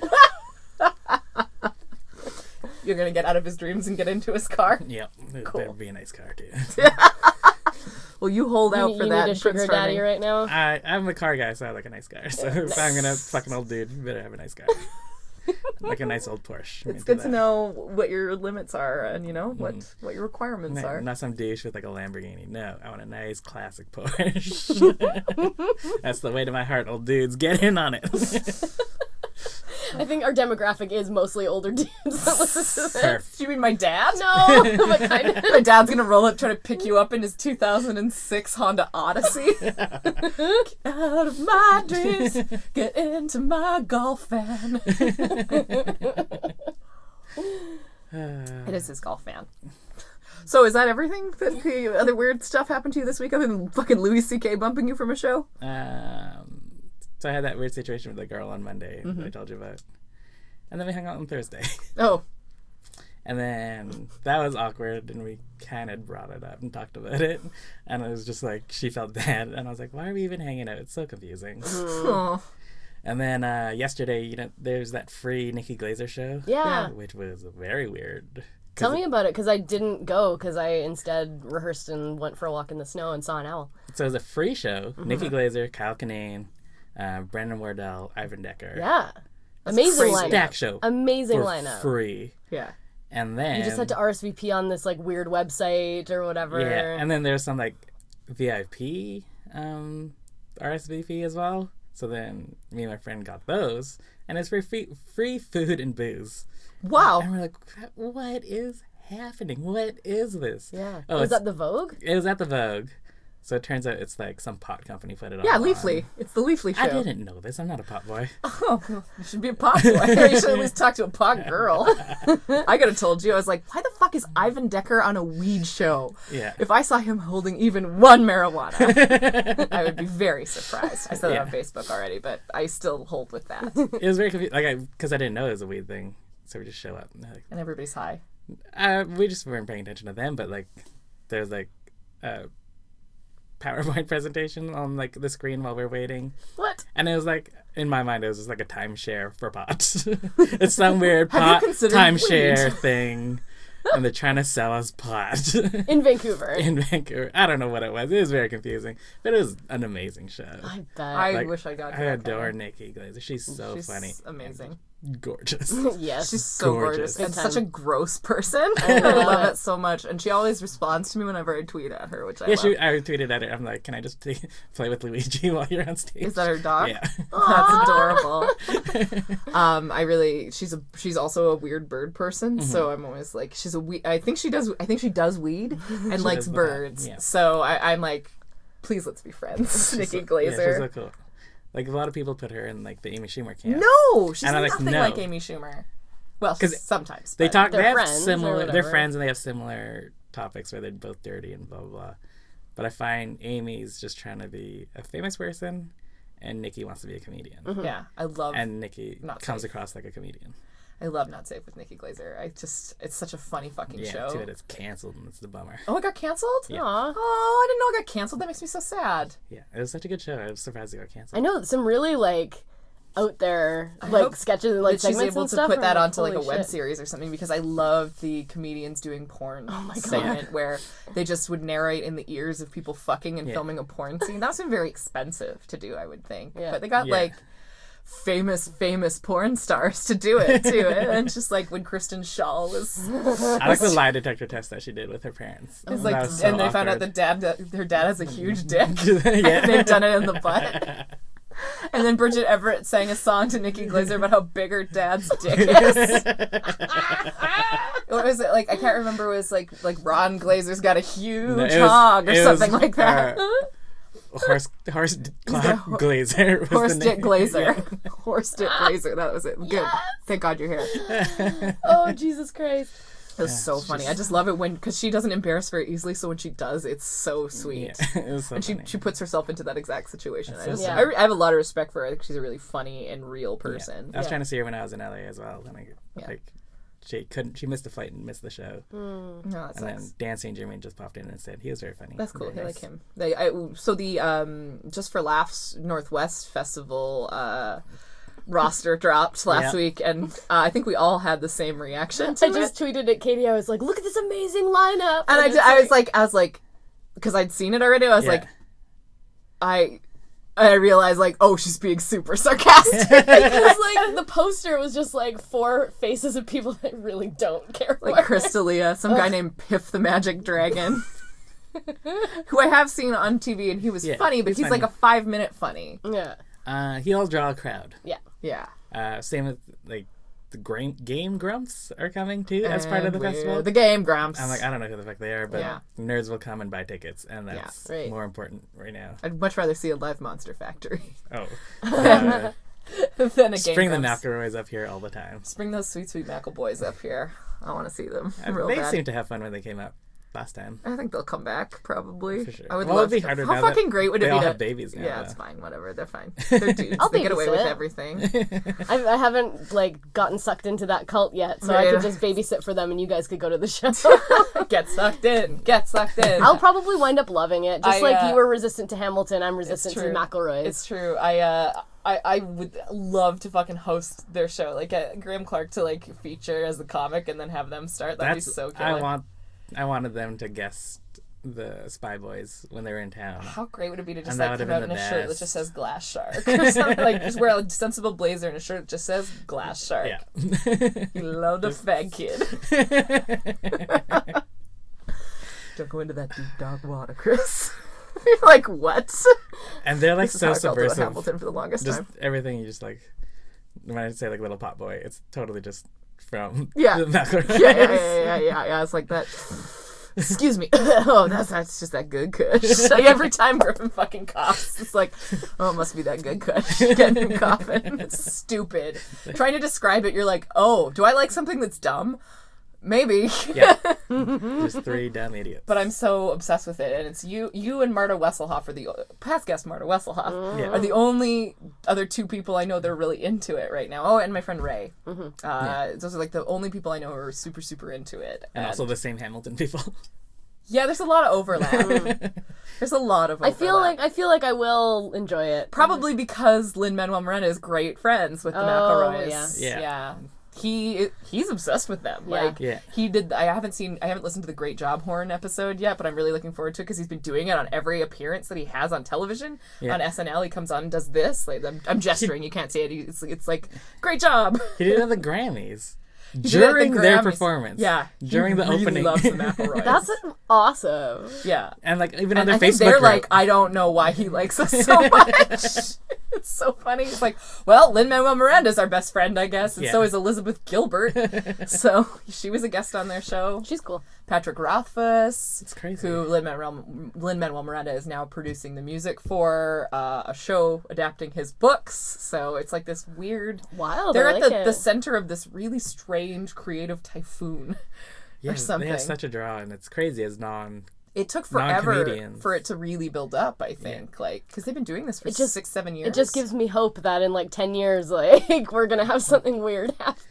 you're gonna get out of his dreams and get into his car. Yep, it Cool. better be a nice car too. Well, you hold out You, for you that. need a sugar Prince daddy Charming. right now. I I'm a car guy, so I like a nice car. So if I'm gonna fuck an old dude, you better have a nice car. Like a nice old Porsche. I'm It's into good to that. know what your limits are and you know what Mm. what your requirements No, are. not some douche with like a Lamborghini. No, I want a nice classic Porsche. That's the way to my heart, old dudes. Get in on it. I think our demographic is mostly older dudes that listen to this. Perf. Do you mean my dad? No, but kind of. My dad's gonna roll up trying to pick you up in his two thousand six Honda Odyssey. Get out of my dreams, get into my golf van. It is his golf van. So is that everything? That the other weird stuff happened to you this week other than fucking Louis C K bumping you from a show? Um, so I had that weird situation with the girl on Monday Mm-hmm. that I told you about. And then we hung out on Thursday. Oh, And then that was awkward, and we kind of brought it up and talked about it. And it was just like, she felt bad. And I was like, why are we even hanging out? It's so confusing. oh. And then uh, yesterday, you know, there's that free Nikki Glazer show. Yeah. Which was very weird. Tell me about it, because I didn't go, because I instead rehearsed and went for a walk in the snow and saw an owl. So it was a free show. Nikki Glazer, Kyle Kinane, uh, Brendan Wardell, Ivan Decker. Yeah. Amazing crazy. lineup. Stack show. Amazing for lineup. free. Yeah. And then You just had to R S V P on this like weird website or whatever. Yeah, and then there's some like V I P um, R S V P as well. So then me and my friend got those, and it's for free, free food and booze. Wow. And we're like, what is happening? What is this? Yeah. Oh, Was it's- that the Vogue? It was at the Vogue. So it turns out it's like some pot company put it on. Yeah, Leafly. It's the Leafly show. I didn't know this. I'm not a pot boy. Oh, you should be a pot boy. You should at least talk to a pot girl. I could have told you. I was like, why the fuck is Ivan Decker on a weed show? Yeah. If I saw him holding even one marijuana, I would be very surprised. I said Yeah. that on Facebook already, but I still hold with that. It was very confusing. Like, I, because I didn't know it was a weed thing. So we just show up. And they're like, And everybody's high. Uh, we just weren't paying attention to them, but like, there's like a PowerPoint presentation on like the screen while we're waiting, What? and it was like, in my mind, it was just like a timeshare for pot. It's some weird Have you pot considered timeshare weed? thing, and they're trying to sell us pot In Vancouver. in Vancouver. I don't know what it was. It was very confusing, but it was an amazing show. I bet. I Like, wish I got to I that adore kind Nikki Glazer. She's so She's funny, amazing. gorgeous. yes. She's so gorgeous, Gorgeous. and Good such a time. gross person. I love it so much, and she always responds to me whenever I tweet at her, which I Yeah, love. she, I tweeted at her. I'm like, can I just t- play with Luigi while you're on stage? Is that her dog? Yeah. That's adorable. um, I really, she's a, she's also a weird bird person. So I'm always like, she's a we. I think she does. I think she does weed and likes does the birds. pot, yeah. So I, I'm like, please let's be friends, Nikki So- Glazer. Yeah, she's so cool. Like, a lot of people put her in like the Amy Schumer camp. No, she's And I'm like, nothing no. like Amy Schumer. Well, 'Cause sometimes They but- talk. They're They have friends or similar. They're whatever. friends, and they have similar topics where they're both dirty and blah blah blah. But I find Amy's just trying to be a famous person, and Nikki wants to be a comedian. Yeah, I love. And Nikki Not comes safe. across like a comedian. I love Not Safe with Nikki Glazer. I just, it's such a funny fucking Yeah, show. too bad it's canceled, and it's the bummer. Oh, it got canceled? Yeah. Aw. Oh, I didn't know it got canceled. That makes me so sad. Yeah, it was such a good show. I was surprised it got I canceled. know some really like out there like hope sketches and like that she's segments able and to stuff. put or, that like, onto like a holy web shit. series or something, because I love the comedians doing porn Oh my God. segment where they just would narrate in the ears of people fucking and Yeah. filming a porn scene. That's been very expensive to do, I would think. Yeah. But they got Yeah. like famous, famous porn stars to do it too. And just like when Kristen Shaw was, I like the lie detector test that she did with her parents. it's That like, was so and they found out awkward. the dad, that her dad has a huge dick. yeah. They've done it in the butt. And then Bridget Everett sang a song to Nikki Glaser about how big her dad's dick is. What was it like? I can't remember. It was like like Ron Glazer's got a huge No, it was- hog or it something was, like that. uh, Horse, horse, d- got clock ho- glazer. was Horse the dick name. Glazer. Horse dick Glazer. That was it. Good. Thank God you're here. Oh Jesus Christ! It was Yeah, so it's funny. just- I just love it when, because she doesn't embarrass very easily, so when she does, it's so sweet. Yeah, it was so And she, funny. she puts herself into that exact situation. I, so just, funny. I, re- I have a lot of respect for her. I think she's a really funny and real person. I was Yeah. trying to see her when I was in L A as well, and I, Yeah. like she couldn't. She missed the flight and missed the show. No, that And then sucks. Dan Saint Germain just popped in and said he was very funny. That's cool. Very I nice. like him. They, I, so the um, Just for Laughs Northwest Festival uh, roster dropped last Yeah. week, and uh, I think we all had the same reaction to I it. just tweeted at Katie. I was like, "Look at this amazing lineup!" and I, it's d- I was like, I was like, because I'd seen it already. I was Yeah. like, I, I realized like, oh, she's being super sarcastic. Because like the poster was just like four faces of people that really don't care for Like it. Crystalia, some guy named Piff the Magic Dragon, who I have seen on T V, and he was Yeah, funny, but he's he's funny. like a five minute funny. Yeah, Uh, he'll draw a crowd. yeah. Yeah. Uh, same with like the gra- Game Grumps are coming too as part of the And we're festival. The Game Grumps. I'm like, I don't know who the fuck they are, but Yeah. nerds will come and buy tickets, and that's Yeah, right. more important right now. I'd much rather see a live Monster Factory Oh, uh, than a Game spring the Grumps. McElroys up here all the time. Bring those sweet, sweet Mackle boys up here. I want to see them. Uh, Real they bad. seemed to have fun when they came out last time. I think they'll come back, probably. For sure. I would Well, love it'd be to. harder How now that fucking great would it they be all to... have babies now, Yeah, it's though. fine. Whatever. They're fine. They're dudes. I'll they get away with babysit. everything. I, I haven't like gotten sucked into that cult yet, so I Yeah. could just babysit for them, and you guys could go to the show. Get sucked in. Get sucked in. I'll probably wind up loving it, just I, like uh, you were resistant to Hamilton. I'm resistant to true. McElroy's. It's true. I uh I, I would love to fucking host their show, like get Graham Clark to like feature as the comic and then have them start. That'd That's be so cool. I want. I wanted them to guest the Spy Boys when they were in town. How great would it be to just And that like would've come out been in a the shirt that best. just says Glass Shark or something, like just wear a sensible blazer and a shirt that just says Glass Shark. Yeah. You love the fag kid. Don't go into that deep dark water, Chris. You're like, what? And they're like This is so how I felt about subversive. Hamilton for the longest Just time. everything you just like. When I say like Little Pot Boy, it's totally just from Yeah. the McElroys. Yeah, yeah, yeah, yeah, yeah, yeah. It's like that. Excuse me. Oh, that's that's just that good kush. Like every time Griffin fucking coughs, it's like, oh, it must be that good kush getting him coughing. It's stupid. Trying to describe it, you're like, oh, do I like something that's dumb? Maybe. Yeah. Just three dumb idiots. But I'm so obsessed with it, and it's you, you and Marta Wesselhoff are the past guest. Marta Wesselhoff Yeah. are the only other two people I know that are really into it right now. Oh, and my friend Ray. Uh, Those are like the only people I know who are super, super into it. and also the same Hamilton people. Yeah, there's a lot of overlap. There's a lot of I overlap. feel like I feel like I will enjoy it. probably because Lin-Manuel Miranda is great friends with the Oh, McElroys. yeah. Yeah. He he's obsessed with them. Yeah. Like Yeah. he did. I haven't seen. I haven't listened to the Great Job Horn episode yet, but I'm really looking forward to it because he's been doing it on every appearance that he has on television. Yeah. On S N L, he comes on and does this. Like I'm, I'm gesturing. You can't see it. It's it's like great job. He did it at the Grammys. did it at the During their Grammys. performance. Yeah, he During the really opening. loves the McElroys. That's awesome. yeah. And like even on And their I think Facebook they're group. like, I don't know why he likes us so much. It's so funny. It's like, well, Lin-Manuel Miranda's our best friend, I guess, and Yeah. so is Elizabeth Gilbert. So she was a guest on their show. She's cool. Patrick Rothfuss, It's crazy. who Lin-Manuel, Lin-Manuel Miranda is now producing the music for uh, a show adapting his books. So it's like this weird... Wild. They're I at like the, it. the center of this really strange creative typhoon. yeah, something. They have such a draw, and it's crazy as non. It took forever Non-comedians. for it to really build up, I think. Like, because they've been doing this for It just- six, seven years. It just gives me hope that in like ten years, like we're gonna have something weird happen. I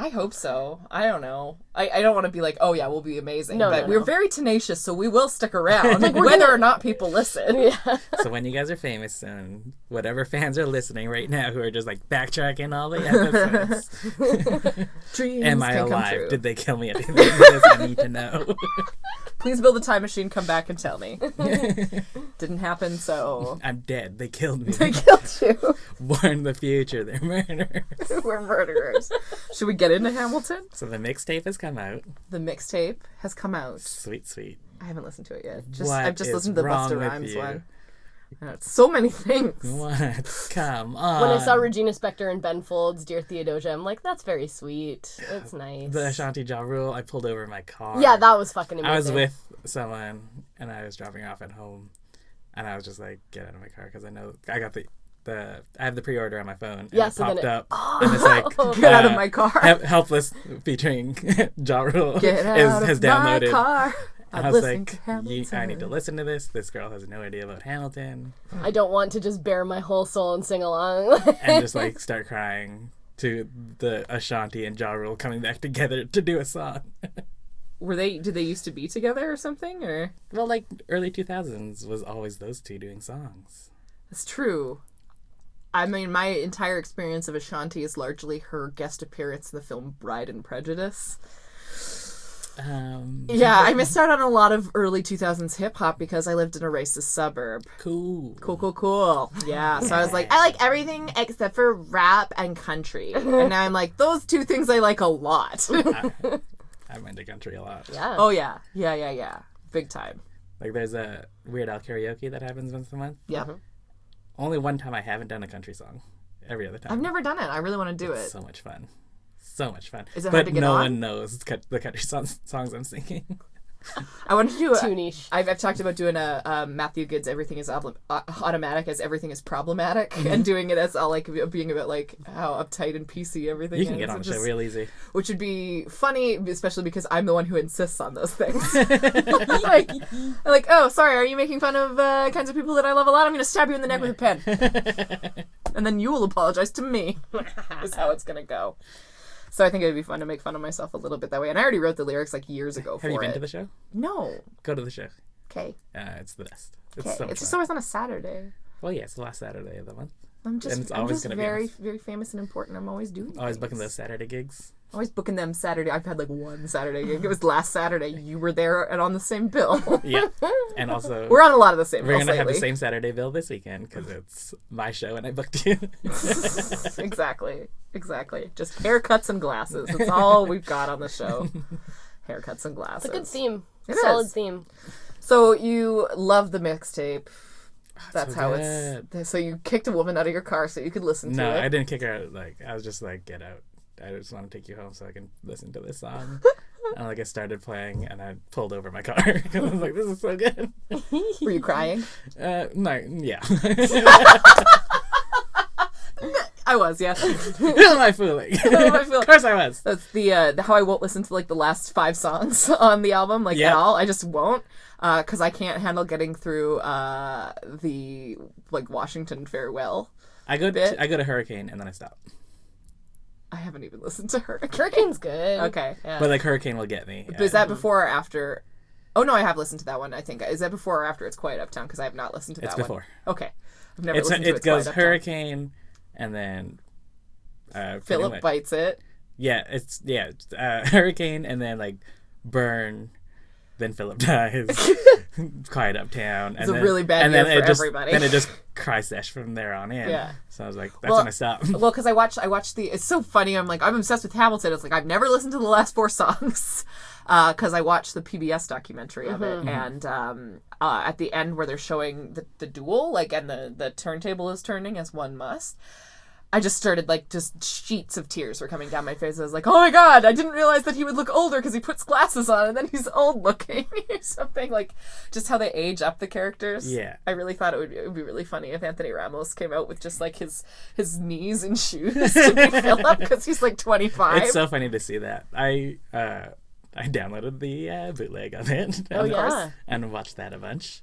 I hope so. I don't know. I, I don't want to be like, oh yeah, we'll be amazing. No, but no, we're no. very tenacious, so we will stick around, whether or not people listen. Yeah. So when you guys are famous soon, whatever fans are listening right now who are just like backtracking all the episodes, Dreams am I can come alive? true. Did they kill me at the end of this? I need to know. Please build a time machine, come back and tell me. Didn't happen, so I'm dead. They killed me. they killed you. Warn the future. They're murderers. We're murderers. Should we get into Hamilton? So the mixtape has come out. The mixtape has come out. Sweet, sweet. I haven't listened to it yet. Just What I've just is listened to the wrong Busta with Rhymes you? one. Uh, it's so many things. What? Come on. When I saw Regina Spektor and Ben Folds, Dear Theodosia, I'm like, that's very sweet. It's nice. the Ashanti Ja Rule, I pulled over my car. Yeah, that was fucking amazing. I was with someone, and I was dropping off at home, and I was just like, get out of my car, because I know, I got the, the, I have the pre-order on my phone, and Yeah, it so then popped it- up, and it's like, Get out of uh, my car. Hel- Helpless featuring Ja Rule Get out is, of has my downloaded. car. And I I'm was listening like, to you, Hamilton. I need to listen to this. This girl has no idea about Hamilton. I don't want to just bare my whole soul and sing along. And just like start crying to the Ashanti and Ja Rule coming back together to do a song. Were they? Did they used to be together or something? Or Well, like early two thousands was always those two doing songs. that's true. I mean, my entire experience of Ashanti is largely her guest appearance in the film Bride and Prejudice. Um, Yeah, I missed out on a lot of early two thousands hip hop because I lived in a racist suburb. cool. Cool, cool, cool. Yeah, so I was like, I like everything except for rap and country. And now I'm like, those two things I like a lot. I, I'm into country a lot. Yeah. Oh, yeah. Yeah, yeah, yeah. Big time. Like there's a Weird Al karaoke that happens once a month. Yeah. Only one time I haven't done a country song. Every other time. I've never done it. I really want to do it. So much fun. So much fun. Is it but hard to get no on? one knows cu- the country songs, songs I'm singing. I want to do a, Too niche. I've, I've talked about doing a um, Matthew Goods Everything is Obli- uh, Automatic as Everything is Problematic Mm-hmm. and doing it as all like being about like how uptight and P C everything You can is. get on and the show just- real easy. Which would be funny, especially because I'm the one who insists on those things. like, I'm like, oh, sorry, are you making fun of uh, kinds of people that I love a lot? I'm going to stab you in the neck with a pen. And then you will apologize to me. Is how it's going to go. So I think it would be fun to make fun of myself a little bit that way. And I already wrote the lyrics like years ago for Have you been it. to the show? No. Go to the show. Okay. Uh, it's the best. It's Okay. so much It's just fun. always on a Saturday. Well, yeah, it's the last Saturday of the month. I'm just, And it's I'm always just gonna be very, on- very famous and important. I'm always doing Always things. booking those Saturday gigs. Always booking them Saturday. I've had like one Saturday gig. It was last Saturday. You were there and on the same bill. Yeah. And also, We're on a lot of the same we're bills going to have the lately. same Saturday bill this weekend because it's my show and I booked you. Exactly. Exactly. Just haircuts and glasses. That's all we've got on the show. Haircuts and glasses. It's a good theme. It Solid is. theme. So you love the mixtape. That's so how good. it's. So you kicked a woman out of your car so you could listen to No, it. I didn't kick her out. Like, I was just like, get out. I just want to take you home so I can listen to this song. And like, I started playing and I pulled over my car. I was like, this is so good. Were you crying? Uh, no, yeah. I was, yeah. Who am I fooling? am I fooling? Of course I was. That's the uh, the- how I won't listen to like the last five songs on the album, like Yeah. at all. I just won't, because I can't handle getting through uh, the like Washington Farewell. I go Bit. to, I go to Hurricane and then I stop. I haven't even listened to her. Hurricane's good. Okay. Yeah. But like Hurricane will get me. But is that before or after? Oh no, I have listened to that one. I think is that before or after It's Quiet Uptown? Because I have not listened to that It's one. before. Okay, I've never It's, listened to it It's goes Quiet Uptown. Hurricane and then uh, pretty Philip much- bites it. Yeah, it's yeah, it's, uh, Hurricane and then like Burn, then Philip dies, Quiet Uptown. It's and a then, really bad and year then it for just, everybody. Then it just cry sesh from there on in. Yeah. So I was like, that's Well- when I stopped. Well, because I watched, I watched the. It's so funny. I'm like, I'm obsessed with Hamilton. It's like I've never listened to the last four songs, because I watched the P B S documentary of it, and um, uh, at the end where they're showing the, the duel, like, and the the turntable is turning as one must. I just started like just sheets of tears were coming down my face. I was like, oh my god, I didn't realize that he would look older because he puts glasses on and then he's old looking or something, like just how they age up the characters. Yeah. I really thought it would be, it would be really funny if Anthony Ramos came out with just like his his knees in shoes to be Philip because he's like twenty-five. It's so funny to see that. I uh, I downloaded the uh, bootleg of it. Oh, and, yeah. and watched that a bunch.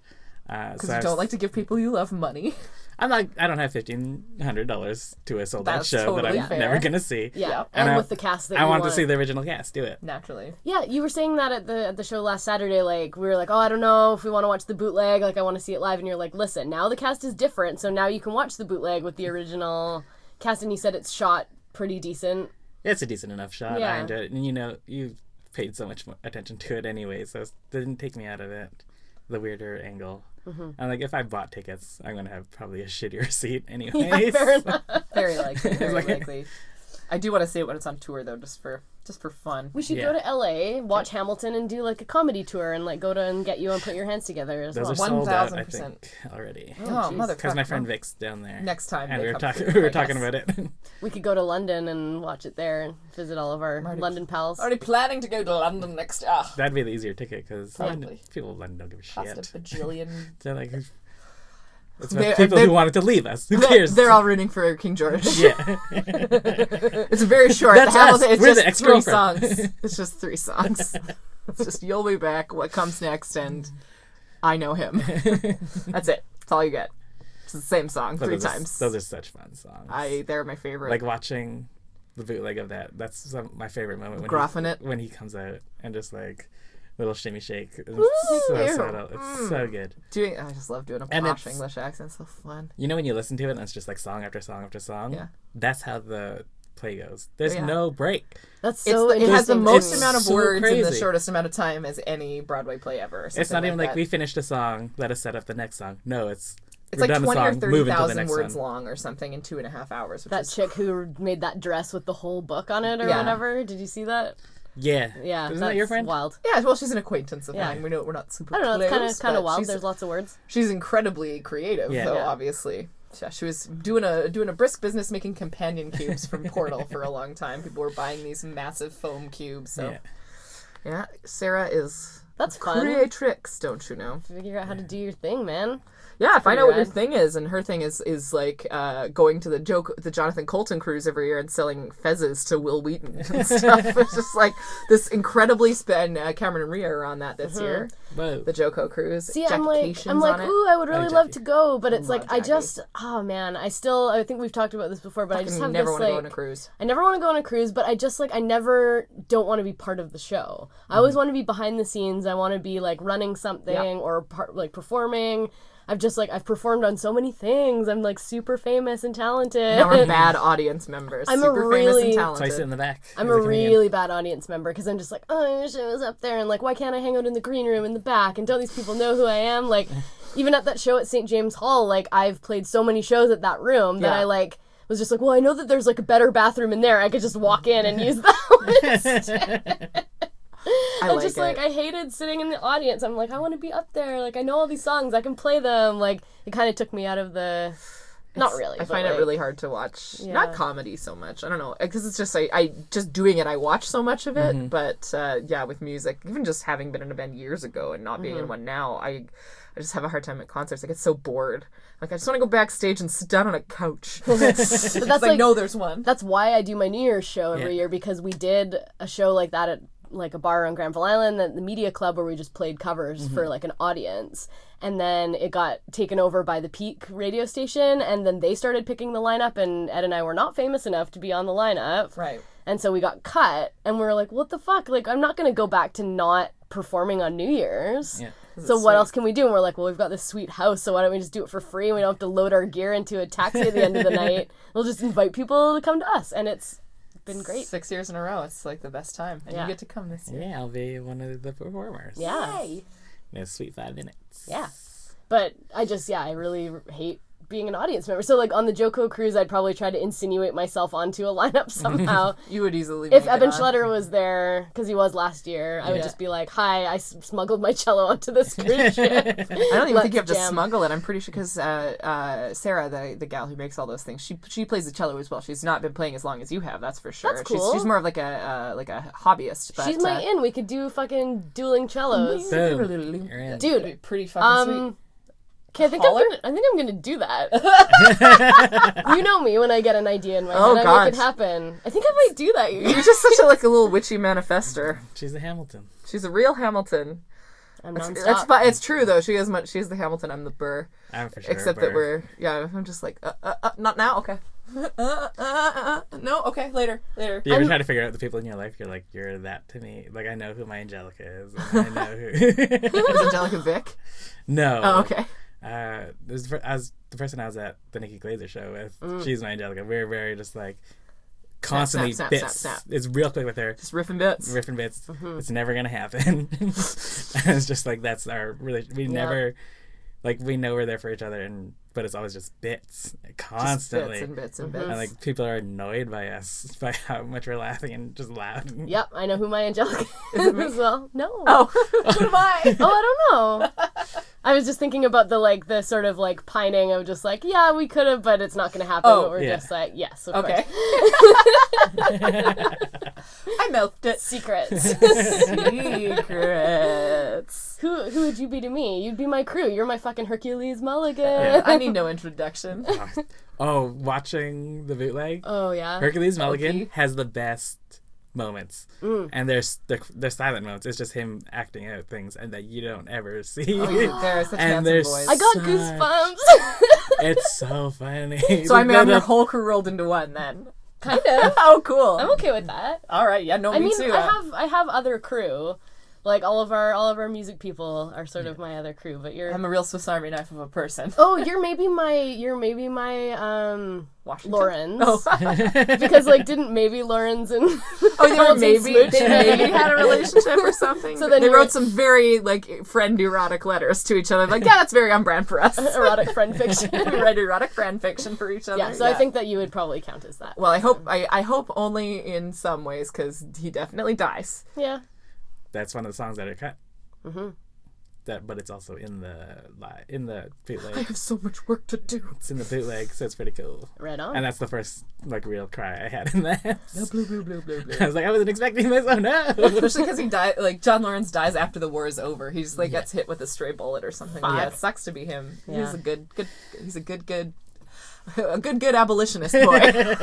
Uh, Because so you I've- don't like to give people you love money. I'm not. I don't have fifteen hundred dollars to a sold out That's show totally that I'm fair. never gonna see. Yeah, Yep. and, And I- with the cast that I you want want to see the original cast do it. Naturally. Yeah, you were saying that at the at the show last Saturday. Like we were like, oh, I don't know if we want to watch the bootleg. Like I want to see it live, and you're like, listen, now the cast is different, so now you can watch the bootleg with the original cast. And you said it's shot pretty decent. It's a decent enough shot. Yeah. I enjoyed it, and you know, you paid so much more attention to it anyway, so it didn't take me out of it. The weirder angle. Mm-hmm. And like, if I bought tickets, I'm gonna have probably a shittier seat anyways. Yeah, fair enough. Very likely. Very Like- likely. I do want to see it when it's on tour, though, just for just for fun. We should Yeah. go to L A, watch Hamilton, and do like a comedy tour, and like go to and get you and put your hands together as Those well. are sold out, I one thousand think, already. Oh, jeez. motherfucker. Because my friend Vic's down there. Next time and they we were come talking. through, We were I talking guess. about it. We could go to London and watch it there and visit all of our already- London pals. Already planning to go to London next year. That'd be the easier ticket because Probably. people in London don't give a Cost a shit. bajillion. They're like, it's They're- about people they're- who wanted to leave us. Who They're, cares? they're all rooting for King George. Yeah. It's very short. That's the Hamilton, us. it's We're the just three ex-girlfriend. songs. It's just three songs. It's just You'll Be Back, What Comes Next, and I Know Him. That's it. That's all you get. It's the same song But three those are- times. those are such fun songs. I they're my favorite. like watching the bootleg of that. That's some, my favorite moment when Gruff he, in it. when he comes out and just like little shimmy shake. It's Woo! so Ew. subtle. It's so good. doing I just love doing a And posh it's- English accent. It's so fun. You know when you listen to it and it's just like song after song after song. Yeah. That's how the play goes. There's Yeah. no break. That's It's so the, it has the interesting. most It's amount of so words in the crazy. shortest amount of time as any Broadway play ever. or It's something not even like, that. we finished a song. Let us set up the next song. No, it's It's we're like done the twenty or song, thirty move into the thousand next words one. long or something in two and a half hours. Which That is, chick who made that dress with the whole book on it or Yeah. whatever. Did you see that? Yeah. Yeah, Isn't that's that your friend? wild. Yeah, well, she's an acquaintance of Yeah. mine. We know we're not super I don't know. It's kind close, of kind of but wild. she's- There's lots of words. She's incredibly creative, Yeah. though. Yeah. Obviously, yeah, she was doing a doing a brisk business making companion cubes from Portal for a long time. People were buying these massive foam cubes. So Yeah. yeah, Sarah is That's fun. creatrix, don't you know? Figure out how to do your thing, man. Yeah, find out what your rad. thing is, and her thing is is like uh, going to the Joe, the Jonathan Colton cruise every year and selling fezzes to Will Wheaton and stuff. It's just like this incredibly spend. Uh, Cameron and Rhea are on that this year. Whoa. The Joko cruise. See, Jackie I'm like, Cation's I'm like, on it. ooh, I would really love Jackie. to go, but it's love like, I Jackie. just, oh man, I still, I think we've talked about this before, but I just Fucking have never this want to like, go on a cruise. I never want to go on a cruise, but I just like I never don't want to be part of the show. I always want to be behind the scenes. I want to be like running something Yeah. or part like performing. I've just like I've performed on so many things. I'm like super famous and talented. Now we're bad audience members. I'm a super famous really- and So I talented. sit in the back. I'm as a comedian. really bad audience member because I'm just like, oh, your show is up there, and like, why can't I hang out in the green room in the back? And don't these people know who I am? Like, even at that show at Saint James Hall, like I've played so many shows at that room that Yeah. I like was just like, well, I know that there's like a better bathroom in there. I could just walk in and use that. I I'm like just it. like, I hated sitting in the audience. I'm like, I want to be up there. Like, I know all these songs. I can play them. Like, it kind of took me out of the. Not really. I but, find like, it really hard to watch. Yeah. Not comedy so much. I don't know, because it's just I, I just doing it. I watch so much of Mm-hmm. it, but uh, yeah, with music, even just having been in a band years ago and not being Mm-hmm. in one now, I I just have a hard time at concerts. I get so bored. Like I just want to go backstage and sit down on a couch. But that's I like know there's one. that's why I do my New Year's show every Yeah. year, because we did a show like that at like a bar on Granville Island, at the Media Club, where we just played covers Mm-hmm. for like an audience. And then it got taken over by the Peak radio station, and then they started picking the lineup, and Ed and I were not famous enough to be on the lineup. Right. And so we got cut, and we were like, what the fuck? Like, I'm not going to go back to not performing on New Year's. Yeah. So what else can we do? And we're like, well, we've got this sweet house, so why don't we just do it for free? And we don't have to load our gear into a taxi at the end of the night. We'll just invite people to come to us, and it's been great. Six years in a row. It's like the best time, and Yeah. you get to come this year. Yeah, I'll be one of the performers. Yeah. In a sweet five minutes. Yeah. But I just, yeah, I really hate being an audience member. So, like, on the Joko cruise, I'd probably try to insinuate myself onto a lineup somehow. You would easily. If make it Eben on. Schletter was there, because he was last year, I would Yeah. just be like, hi, I s- smuggled my cello onto this cruise ship. I don't even think you have to Let's jam. smuggle it. I'm pretty sure because uh, uh, Sarah, the the gal who makes all those things, she she plays the cello as well. She's not been playing as long as you have, that's for sure. That's She's, cool. she's more of like a uh, like a hobbyist. But, She's my uh, in. We could do fucking dueling cellos. Boom. You're in. Dude, That'd be pretty fucking sweet. Um, okay, I think I'm Holler? gonna. I think I'm gonna do that. You know me when I get an idea in my Oh, head, I make it gosh. happen. I think I might do that. You You're just such a like a little witchy manifester. She's a Hamilton. She's a real Hamilton. I'm It's, nonstop. it's, fu- it's true though. She is much. She's the Hamilton. I'm the Burr. I'm for sure. Except Burr. that we're yeah. I'm just like uh, uh, uh, not now. Okay. Uh, uh, uh, uh, no. Okay. Later. Later. Do you ever I'm- try to figure out the people in your life? You're like, you're that to me. Like, I know who my Angelica is. And I know who. Is Angelica Vick? No. Oh, okay. Uh, this is the fir- I was the person I was at the Nikki Glazer show with. Mm. She's my Angelica. We're very just like constantly snap, snap, bits. snap, snap. It's real quick with her. Just riffing bits. Riffing bits. Mm-hmm. It's never gonna happen. And it's just like that's our really. We never like we know we're there for each other, and but it's always just bits constantly. Just bits and bits and bits. And like people are annoyed by us by how much we're laughing and just loud. Yep, I know who my Angelica is, it me? as well. No. Oh, who am I? Oh, I don't know. I was just thinking about the like the sort of like pining of just like, yeah, we could have, but it's not going to happen. Oh, but we're yeah. just like, yes, of Okay. course. I milked it. Secrets. Secrets. who who would you be to me? You'd be my crew. You're my fucking Hercules Mulligan. Yeah. I need no introduction. Oh, watching the bootleg. Oh yeah. Hercules Mulligan Okay. has the best moments, Mm. and there's they're, they're silent moments. It's just him acting out things, and that you don't ever see. There's such And handsome there's- boys. I got Such- goosebumps. It's so funny. so I mean, I'm The- your whole crew rolled into one then. kind of. Oh, cool. I'm okay with that. All right. Yeah. No, I me mean, too. I Uh, have I have other crew. Like all of our all of our music people are sort of my other crew, but you're I'm a real Swiss Army knife of a person. Oh, you're maybe my you're maybe my um Washington. Lawrence. Oh, Because like didn't maybe Lawrence and oh they were Lawrence and maybe Smooch- they maybe had a relationship or something. So then they you're- wrote some very like friend erotic letters to each other. Like, yeah, that's very on brand for us. erotic friend fiction. We write erotic friend fiction for each other. Yeah, so I think that you would probably count as that. Well, I hope I, I hope only in some ways because he definitely dies. Yeah. That's one of the songs that are cut. Mm-hmm. That, but it's also in the li- in the I bootleg. have so much work to do. It's in the bootleg, so it's pretty cool. Right on. And that's the first like real cry I had in that. Blue, blue, blue, blue, blue. I was like, I wasn't expecting this. Oh no! Especially because he died, like John Lawrence dies after the war is over. He just like gets hit with a stray bullet or something. Yeah, it sucks to be him. Yeah. He's a good, good. He's a good, good, a good, good abolitionist boy.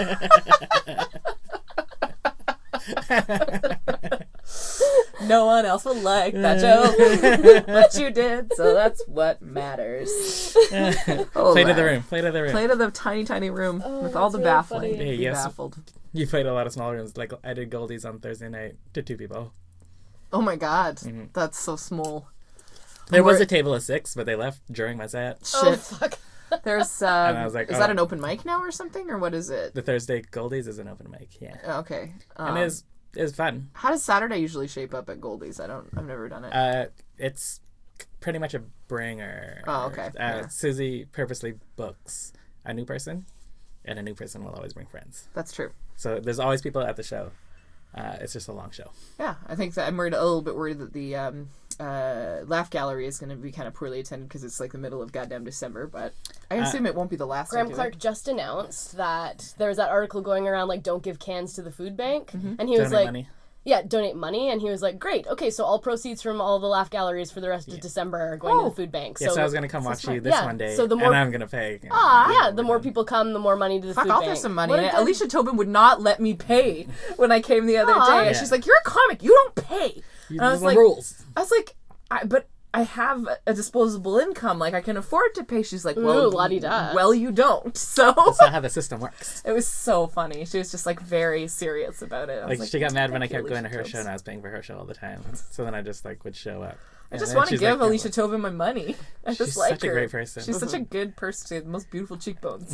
No one else will like that joke, but you did, so that's what matters. Oh, Play to the man. room. Play to the room. Play to the tiny, tiny room with all that's the really baffling. funny. Yeah, Be yes. baffled. You played a lot of small rooms. Like I did Goldie's on Thursday night to two people. Oh my god, that's so small. There was We're- a table of six, but they left during my set. Shit. Oh fuck. There's, um, I was like, is oh. that an open mic now or something, or what is it? The Thursday Goldie's is an open mic. Yeah, Oh, okay. Um, and it was it was fun. how does Saturday usually shape up at Goldie's? I don't. I've never done it. Uh, it's pretty much a bringer. Oh, okay. Uh, Yeah. Susie purposely books a new person, and a new person will always bring friends. That's true. So there's always people at the show. Uh, it's just a long show. Yeah, I think that I'm worried a little bit worried that the um, uh, Laugh Gallery is going to be kind of poorly attended because it's like the middle of goddamn December. But I assume it won't be the last. I Graham do Clark it. just announced that there was that article going around like don't give cans to the food bank, and he was Donate like, money. yeah, donate money, and he was like, great, okay, so all proceeds from all the Laugh Galleries for the rest of December are going to Oh. the food bank. Yeah, so, I was gonna come watch you this Yeah, one day, so the more- and I'm gonna pay. Ah, yeah, the more people come, the more money to the Fuck, food I'll bank. throw some money What in a it. good- Alicia Tobin would not let me pay when I came the other Aw. day. And Yeah. she's like, "You're a comic. You don't pay." You, And I was the like, rules. I was like, I, but I have a disposable income. Like I can afford to pay. She's like, well, Ooh, la-di-da. well, you don't. So That's not how the system works. it was so funny. She was just like very serious about it. I was Like, she got mad when I "Thank you, kept going to her Alicia show, and I was paying for her show all the time. So then I just like would show up. I just want to give Alicia Tobin my money. I She's just like such a her. great person. She's such a good person. She has the most beautiful cheekbones.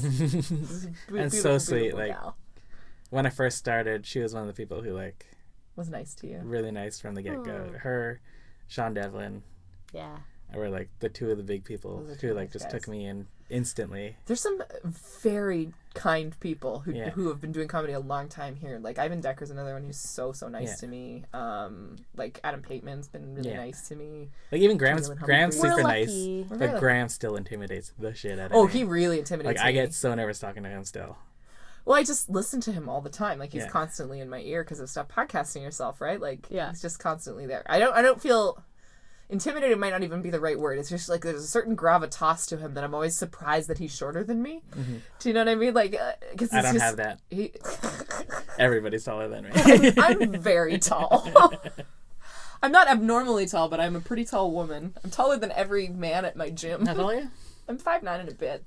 And so sweet, like- When I first started, she was one of the people who like was nice to you. really nice from the get go. Her, Sean Devlin, Yeah. were like the two of the big people Those are who two like nice just guys. took me in instantly. There's some very kind people who Yeah. who have been doing comedy a long time here. Like Ivan Decker's another one who's so so nice Yeah. to me. Um, like Adam Pateman's been really Yeah. nice to me. Like even Graham's Feeling Graham's hungry. super We're nice, lucky. We're very but lucky. Graham still intimidates the shit out of Oh, me. he really intimidates like I me. get so nervous talking to him still. Well, I just listen to him all the time. Like he's Yeah. constantly in my ear because of stop podcasting yourself, right? Like Yeah. he's just constantly there. I don't I don't feel intimidated. Might not even be the right word. It's just like there's a certain gravitas to him that I'm always surprised that he's shorter than me. Do you know what I mean? Like because I don't have that. He, Everybody's taller than me. I'm very tall. I'm not abnormally tall, but I'm a pretty tall woman. I'm taller than every man at my gym. How tall are you? I'm five nine and a bit.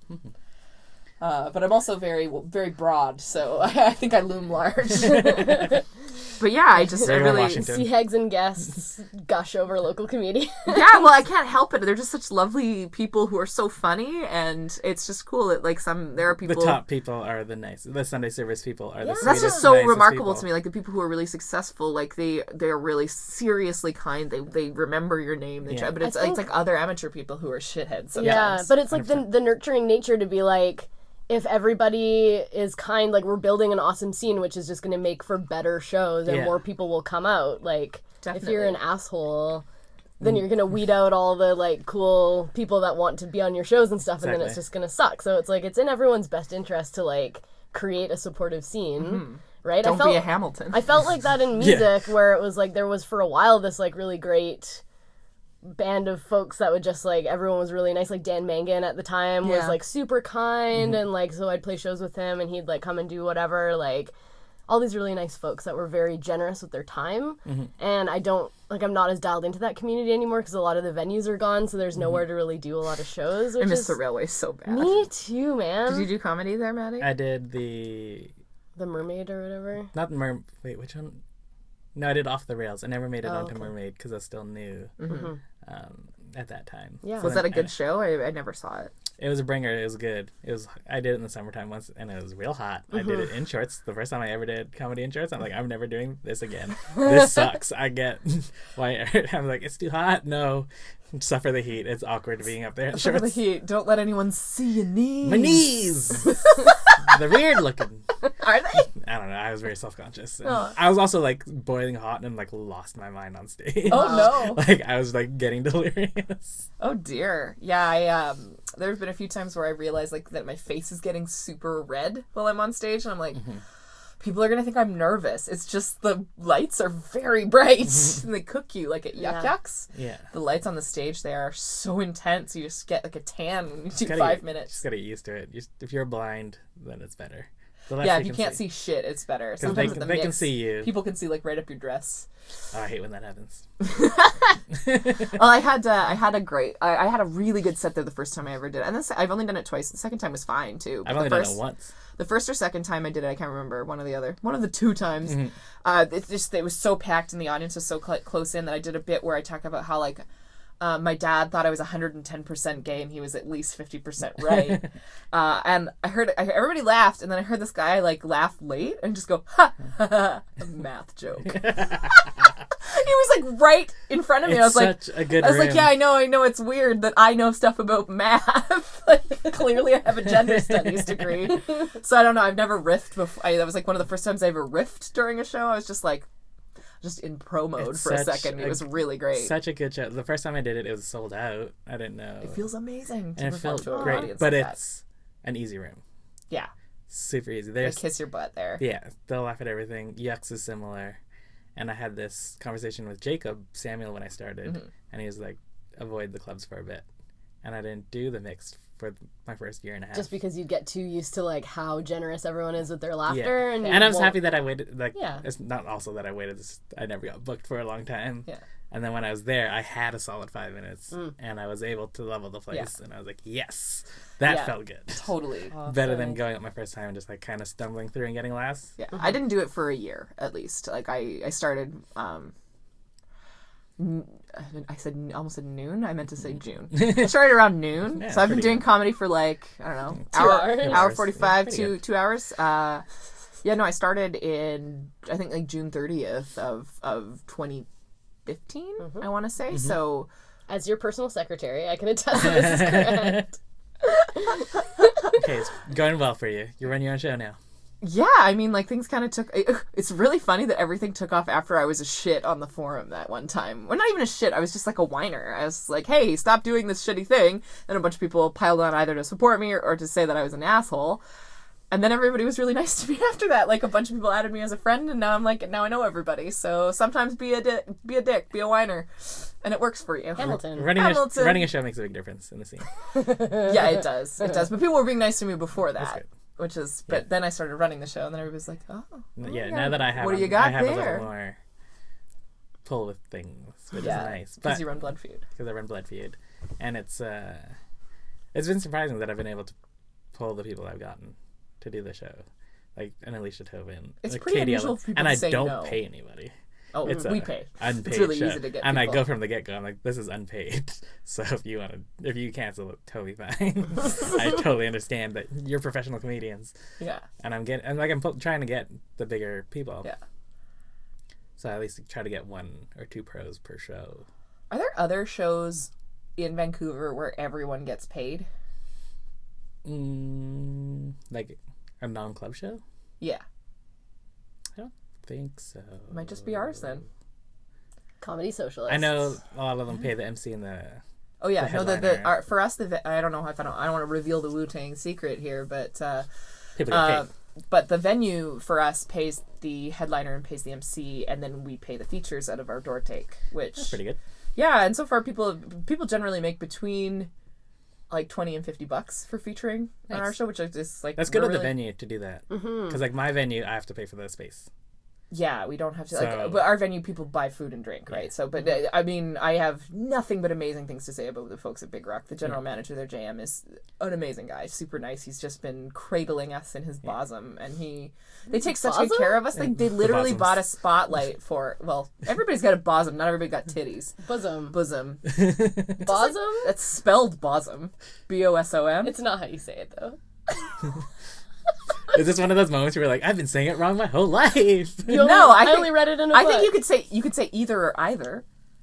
Uh, but I'm also very, very broad, so I think I loom large. But yeah, I just I Right on really Washington. See Hegs and guests gush over local comedians. yeah. Well, I can't help it. They're just such lovely people who are so funny, and it's just cool that like some there are The people. top people are the nice. The Sunday service people are the sweetest, That's just so nicest remarkable people. to me. Like the people who are really successful, like they they're really seriously kind. They they remember your name. They Yeah. try, but it's, I think- it's like other amateur people who are shitheads. Sometimes. Yeah, but it's like the, the nurturing nature to be like, if everybody is kind, like we're building an awesome scene, which is just going to make for better shows and Yeah. more people will come out. Like, if you're an Definitely. asshole, then you're going to weed out all the like cool people that want to be on your shows and stuff, and then it's Exactly. just going to suck. So it's like, it's in everyone's best interest to like create a supportive scene, right? Don't I felt, be a Hamilton. I felt like that in music, where it was like there was for a while this like really great band of folks that would just like everyone was really nice. Like Dan Mangan at the time was Yeah. like super kind, and like so I'd play shows with him, and he'd like come and do whatever. Like all these really nice folks that were very generous with their time, and I don't like I'm not as dialed into that community anymore because a lot of the venues are gone, so there's nowhere to really do a lot of shows. I Which miss is, the railway so bad. Me too, man. Did you do comedy there, Maddie? I did the The Mermaid or whatever. not mer. Wait, which one? No, I did Off the Rails. I never made it Oh, onto okay. Mermaid because I was still new um, at that time. Yeah. Was then that a good I- show? I, I never saw it. It was a bringer. It was good. It was. I did it in the summertime once, and it was real hot. I did it in shorts. The first time I ever did comedy in shorts, I'm like, I'm never doing this again. This sucks. I get why. I'm like, it's too hot. No, suffer the heat. It's awkward being up there in Suffer the shorts. heat. Don't let anyone see your knees. My knees. They're weird looking. Are they? I don't know. I was very self conscious. Oh. I was also like boiling hot and like lost my mind on stage. Oh no. Like I was like getting delirious. Oh dear. Yeah, I um there's been a few times where I realized like that my face is getting super red while I'm on stage, and I'm like people are gonna think I'm nervous. It's just the lights are very bright and they cook you like at Yuck Yeah. Yucks. Yeah. The lights on the stage they are so intense you just get like a tan when you do Gotta five get- minutes. Just gotta get used to it. Just, if you're blind, then it's better. The less Yeah, they if you can can't see. shit, it's better. Because they, Sometimes can- at the they can mix, see you. people can see like right up your dress. Oh, I hate when that happens. Well, I had uh, I had a great I, I had a really good set there the first time I ever did it. And this I've only done it twice. The second time was fine too. But I've the only first, done it once. The first or second time I did it, I can't remember, one or the other. One of the two times. Mm-hmm. Uh, it just it was so packed and the audience was so cl- close in that I did a bit where I talk about how like uh, my dad thought I was one hundred ten percent gay and he was at least fifty percent right. uh, and I heard I, everybody laughed, and then I heard this guy like laugh late and just go ha ha ha, a math joke. He was like right in front of me. It's I was like such a good I was room. like, yeah, I know, I know it's weird that I know stuff about math. Like, clearly I have a gender studies degree. So I don't know, I've never riffed before. I, that was like one of the first times I ever riffed during a show. I was just like, just in pro mode It's for a such second. It a- was really great. Such a good show. The first time I did it, it was sold out. I didn't know. It feels amazing to and it perform felt to a great, audience but like that. it's an easy room. Yeah, Super easy. they There's kiss your butt there. yeah, they'll laugh at everything. Yucks is similar. And I had this conversation with Jacob Samuel when I started, Mm-hmm. and he was like, avoid the clubs for a bit. And I didn't do the mixed for my first year and a half. Just because you'd get too used to like how generous everyone is with their yeah. laughter, and, you and I was won't- happy that I waited. Like, Yeah. it's not also that I waited. It's, I never got booked for a long time. Yeah. And then when I was there, I had a solid five minutes, and I was able to level the place. And I was like, yes, that Yeah. felt good. Totally. Better than going up my first time and just like kind of stumbling through and getting laughs. Yeah, I didn't do it for a year at least. Like I, I started. Um, n- I said I almost said noon. I meant to say June. I started around noon, Yeah, so I've been pretty doing good. comedy for like I don't know, Two hour, hours. hour Hours. forty five, Pretty two good. two hours. Uh, yeah, no, I started in I think like June thirtieth of of twenty fifteen. I want to say so. as your personal secretary, I can attest that this is correct. Okay, it's going well for you. You run your own show now. Yeah, I mean, like, things kind of took... It's really funny that everything took off after I was a shit on the forum that one time. Well, not even a shit, I was just, like, a whiner. I was like, hey, stop doing this shitty thing. And a bunch of people piled on either to support me or, or to say that I was an asshole. And then everybody was really nice to me after that. Like, a bunch of people added me as a friend, and now I'm like, now I know everybody. So sometimes be a, di- be a dick, be a whiner. And it works for you. Hamilton. Running a, Hamilton. running a show makes a big difference in the scene. Yeah, it does. It does. But people were being nice to me before that. good. Which is... But then I started running the show, and then everybody was like, oh. Yeah, now that I have, What do you a- got I have a there? little more pull with things. which Yeah, is nice. because But you run Blood Feud. because I run Blood Feud, and it's uh, it's been surprising that I've been able to pull the people I've gotten to do the show, like an Alicia Tobin, It's like pretty Katie unusual Ellen, for people and to I say don't no. pay anybody. Oh, It's we a pay. Unpaid It's really show. easy to get and I people. go from the get go. I'm like, this is unpaid. So if you want to, if you cancel it, totally fine. I totally understand that you're professional comedians, Yeah. and I'm getting, and like I'm pu- trying to get the bigger people. Yeah. So I at least try to get one or two pros per show. Are there other shows in Vancouver where everyone gets paid? Mm, like a non-club show? Yeah. I don't think so. It might just be ours then. Comedy Socialists. I know a lot of them pay the M C and the. Oh yeah, The no. The, the headliner. our, for us, the ve- I don't know if I don't I don't want to reveal the Wu Tang secret here, but uh, People get uh, paid. but the venue for us pays the headliner and pays the M C, and then we pay the features out of our door take, which That's pretty good. yeah. And so far, people people generally make between like twenty and fifty bucks for featuring on Nice. our show, which is just like That's good we're at the really- venue to do that. Because like my venue, I have to pay for the space. Yeah, we don't have to. So- Like, but our venue, people buy food and drink, right? Yeah. So, but uh, I mean, I have nothing but amazing things to say about the folks at Big Rock. The general manager there, J M, is an amazing guy, super nice. He's just been cradling us in his bosom, and he they take such good Bosom? care of us. Like they The literally bosoms. bought a spotlight for. Well, everybody's got a bosom. Not everybody got titties. Bosom. Bosom. Bosom? That's spelled bosom. B O S O M. It's not how you say it, though. Is this one of those moments where you're like, I've been saying it wrong my whole life? You only, No, I I, think- only read it in a I book. think you could say you could say either or either.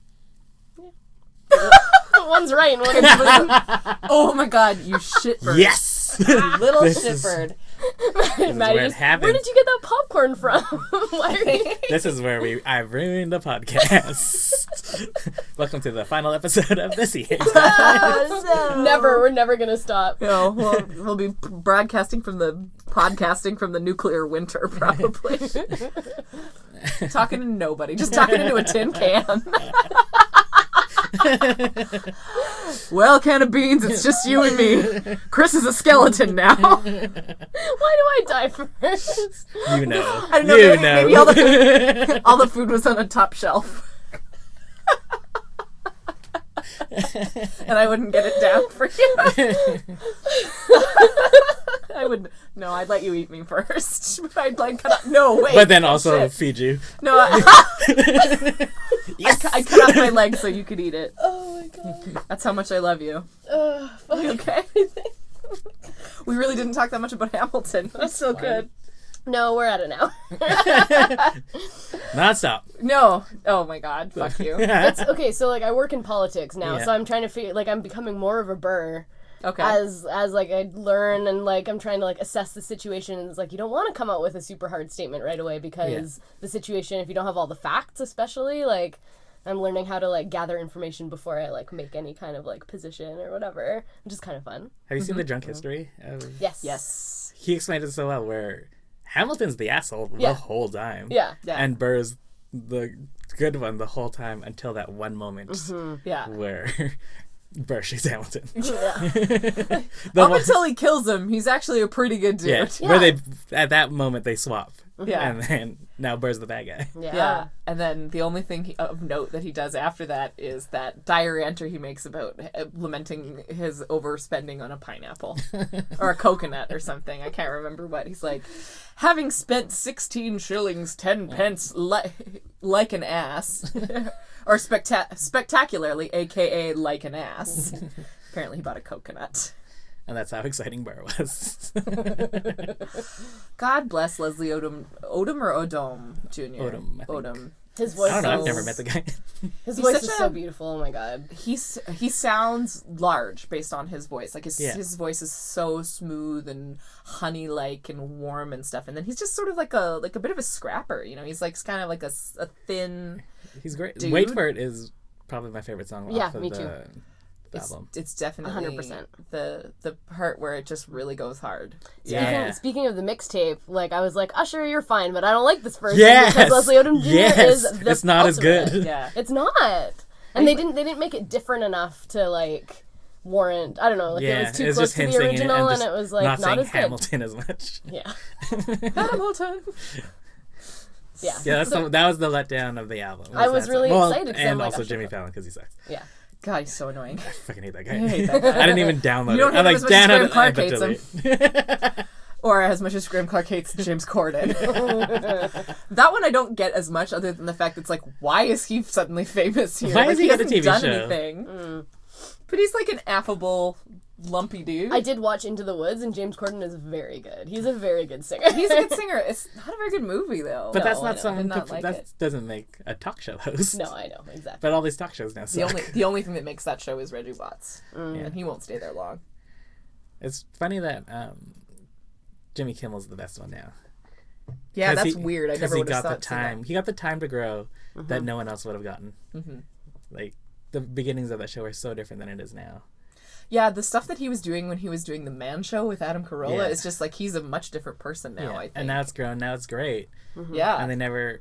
One's right and one's wrong. Oh my god, you shitbird. Yes! Little This is- shitbird. is Maddie where it just, happens. where did you get that popcorn from? Why are you... This is where we I've ruined the podcast. Welcome to the final episode of this year. Never. We're never gonna stop. You know, we'll, we'll be broadcasting from the podcasting from the nuclear winter, probably. Talking to nobody, just talking into a tin can. Well, can of beans, it's just you and me. Chris is a skeleton now. Why do I die first? You know. I don't know, You maybe, know. maybe all the food, all the food was on a top shelf. And I wouldn't get it down for you. I would no. I'd let you eat me first. I'd like cut up. No, wait. But then also Shit. feed you. No, I, Yes! I cut off my leg so you could eat it. Oh my god. That's how much I love you. Uh, fuck. You okay? We really didn't talk that much about Hamilton. That's so fine. good. No, we're at it now. Non-stop. No. Oh my god. Fuck you. It's, okay, so like I work in politics now, Yeah. so I'm trying to figure like I'm becoming more of a burr. Okay. As as like I learn and like I'm trying to like assess the situation, and it's like you don't want to come out with a super hard statement right away because the situation, if you don't have all the facts, especially like I'm learning how to like gather information before I like make any kind of like position or whatever, which is kind of fun. Have you seen the drunk history? Of... Yes. Yes. He explained it so well where Hamilton's the asshole Yeah. the whole time. Yeah. Yeah. And Burr's the good one the whole time until that one moment Mm-hmm. Yeah. where Burr shoots Hamilton. Yeah. The Up one- until he kills him, he's actually a pretty good dude. yeah, Yeah. where they at that moment they swap. Yeah. And then now Burr's the bad guy. Yeah. Yeah, and then the only thing he, of note that he does after that is that diary entry he makes about uh, lamenting his overspending on a pineapple or a coconut or something. I can't remember what. He's like, having spent sixteen shillings ten pence li- like an ass, or specta- spectacularly, aka like an ass. Apparently, he bought a coconut. And that's how exciting Burr was. God bless Leslie Odom, Odom or Odom Junior Odom, I think. Odom. His voice. I don't know, I've is- never met the guy. His He's voice such is a- so beautiful. Oh my god. He's he sounds large based on his voice. Like his Yeah. his voice is so smooth and honey like and warm and stuff. And then he's just sort of like a like a bit of a scrapper. You know, he's like kind of like a, s- a thin. He's great. Dude. Wait for It is probably my favorite song Yeah, off of me the, too. the It's, album. it's definitely one hundred percent. the the part where it just really goes hard. Yeah. Speaking, speaking of the mixtape, like I was like, Usher, you're fine, but I don't like this version Yes! because Leslie Odom Junior Yes! is the It's not as ultimate. good. Yeah. It's not, and they didn't they didn't make it different enough to like warrant. I don't know, like Yeah, it was too it's close just to him the singing it original, and and, just it was like not not, saying as good. Hamilton as much. Yeah, Hamilton. Yeah. Yeah, that's the, that was the letdown of the album. I was that really song. Well, excited 'cause I'm and like, also oh, Jimmy shit. Fallon because he sucks. Yeah. God, he's so annoying. I fucking hate that guy. I hate that guy. I didn't even download You don't it. I hate him like as much as down Graham Clark but hates him. delete. Or as much as Graham Clark hates James Corden. That one I don't get as much, other than the fact it's like, why is he suddenly famous here? Why like, has he got a hasn't T V done show? anything. Mm. But he's like an affable, lumpy dude. I did watch Into the Woods, and James Corden is very good. He's a very good singer. He's a good singer. It's not a very good movie, though. But No, that's I not know. I something did not to, like that it. doesn't make a talk show host. No, I know exactly. But all these talk shows now The suck. only the only thing that makes that show is Reggie Watts, Mm. and he won't stay there long. It's funny that um, Jimmy Kimmel's the best one now. Yeah, 'Cause that's he- weird. I 'cause never he would have got the thought time. He got the time to grow Mm-hmm. that no one else would have gotten. Mm-hmm. Like the beginnings of that show are so different than it is now. Yeah, the stuff that he was doing when he was doing the Man Show with Adam Carolla Yeah. is just like he's a much different person now. Yeah. I think. And now it's grown. Now it's great. yeah, And they never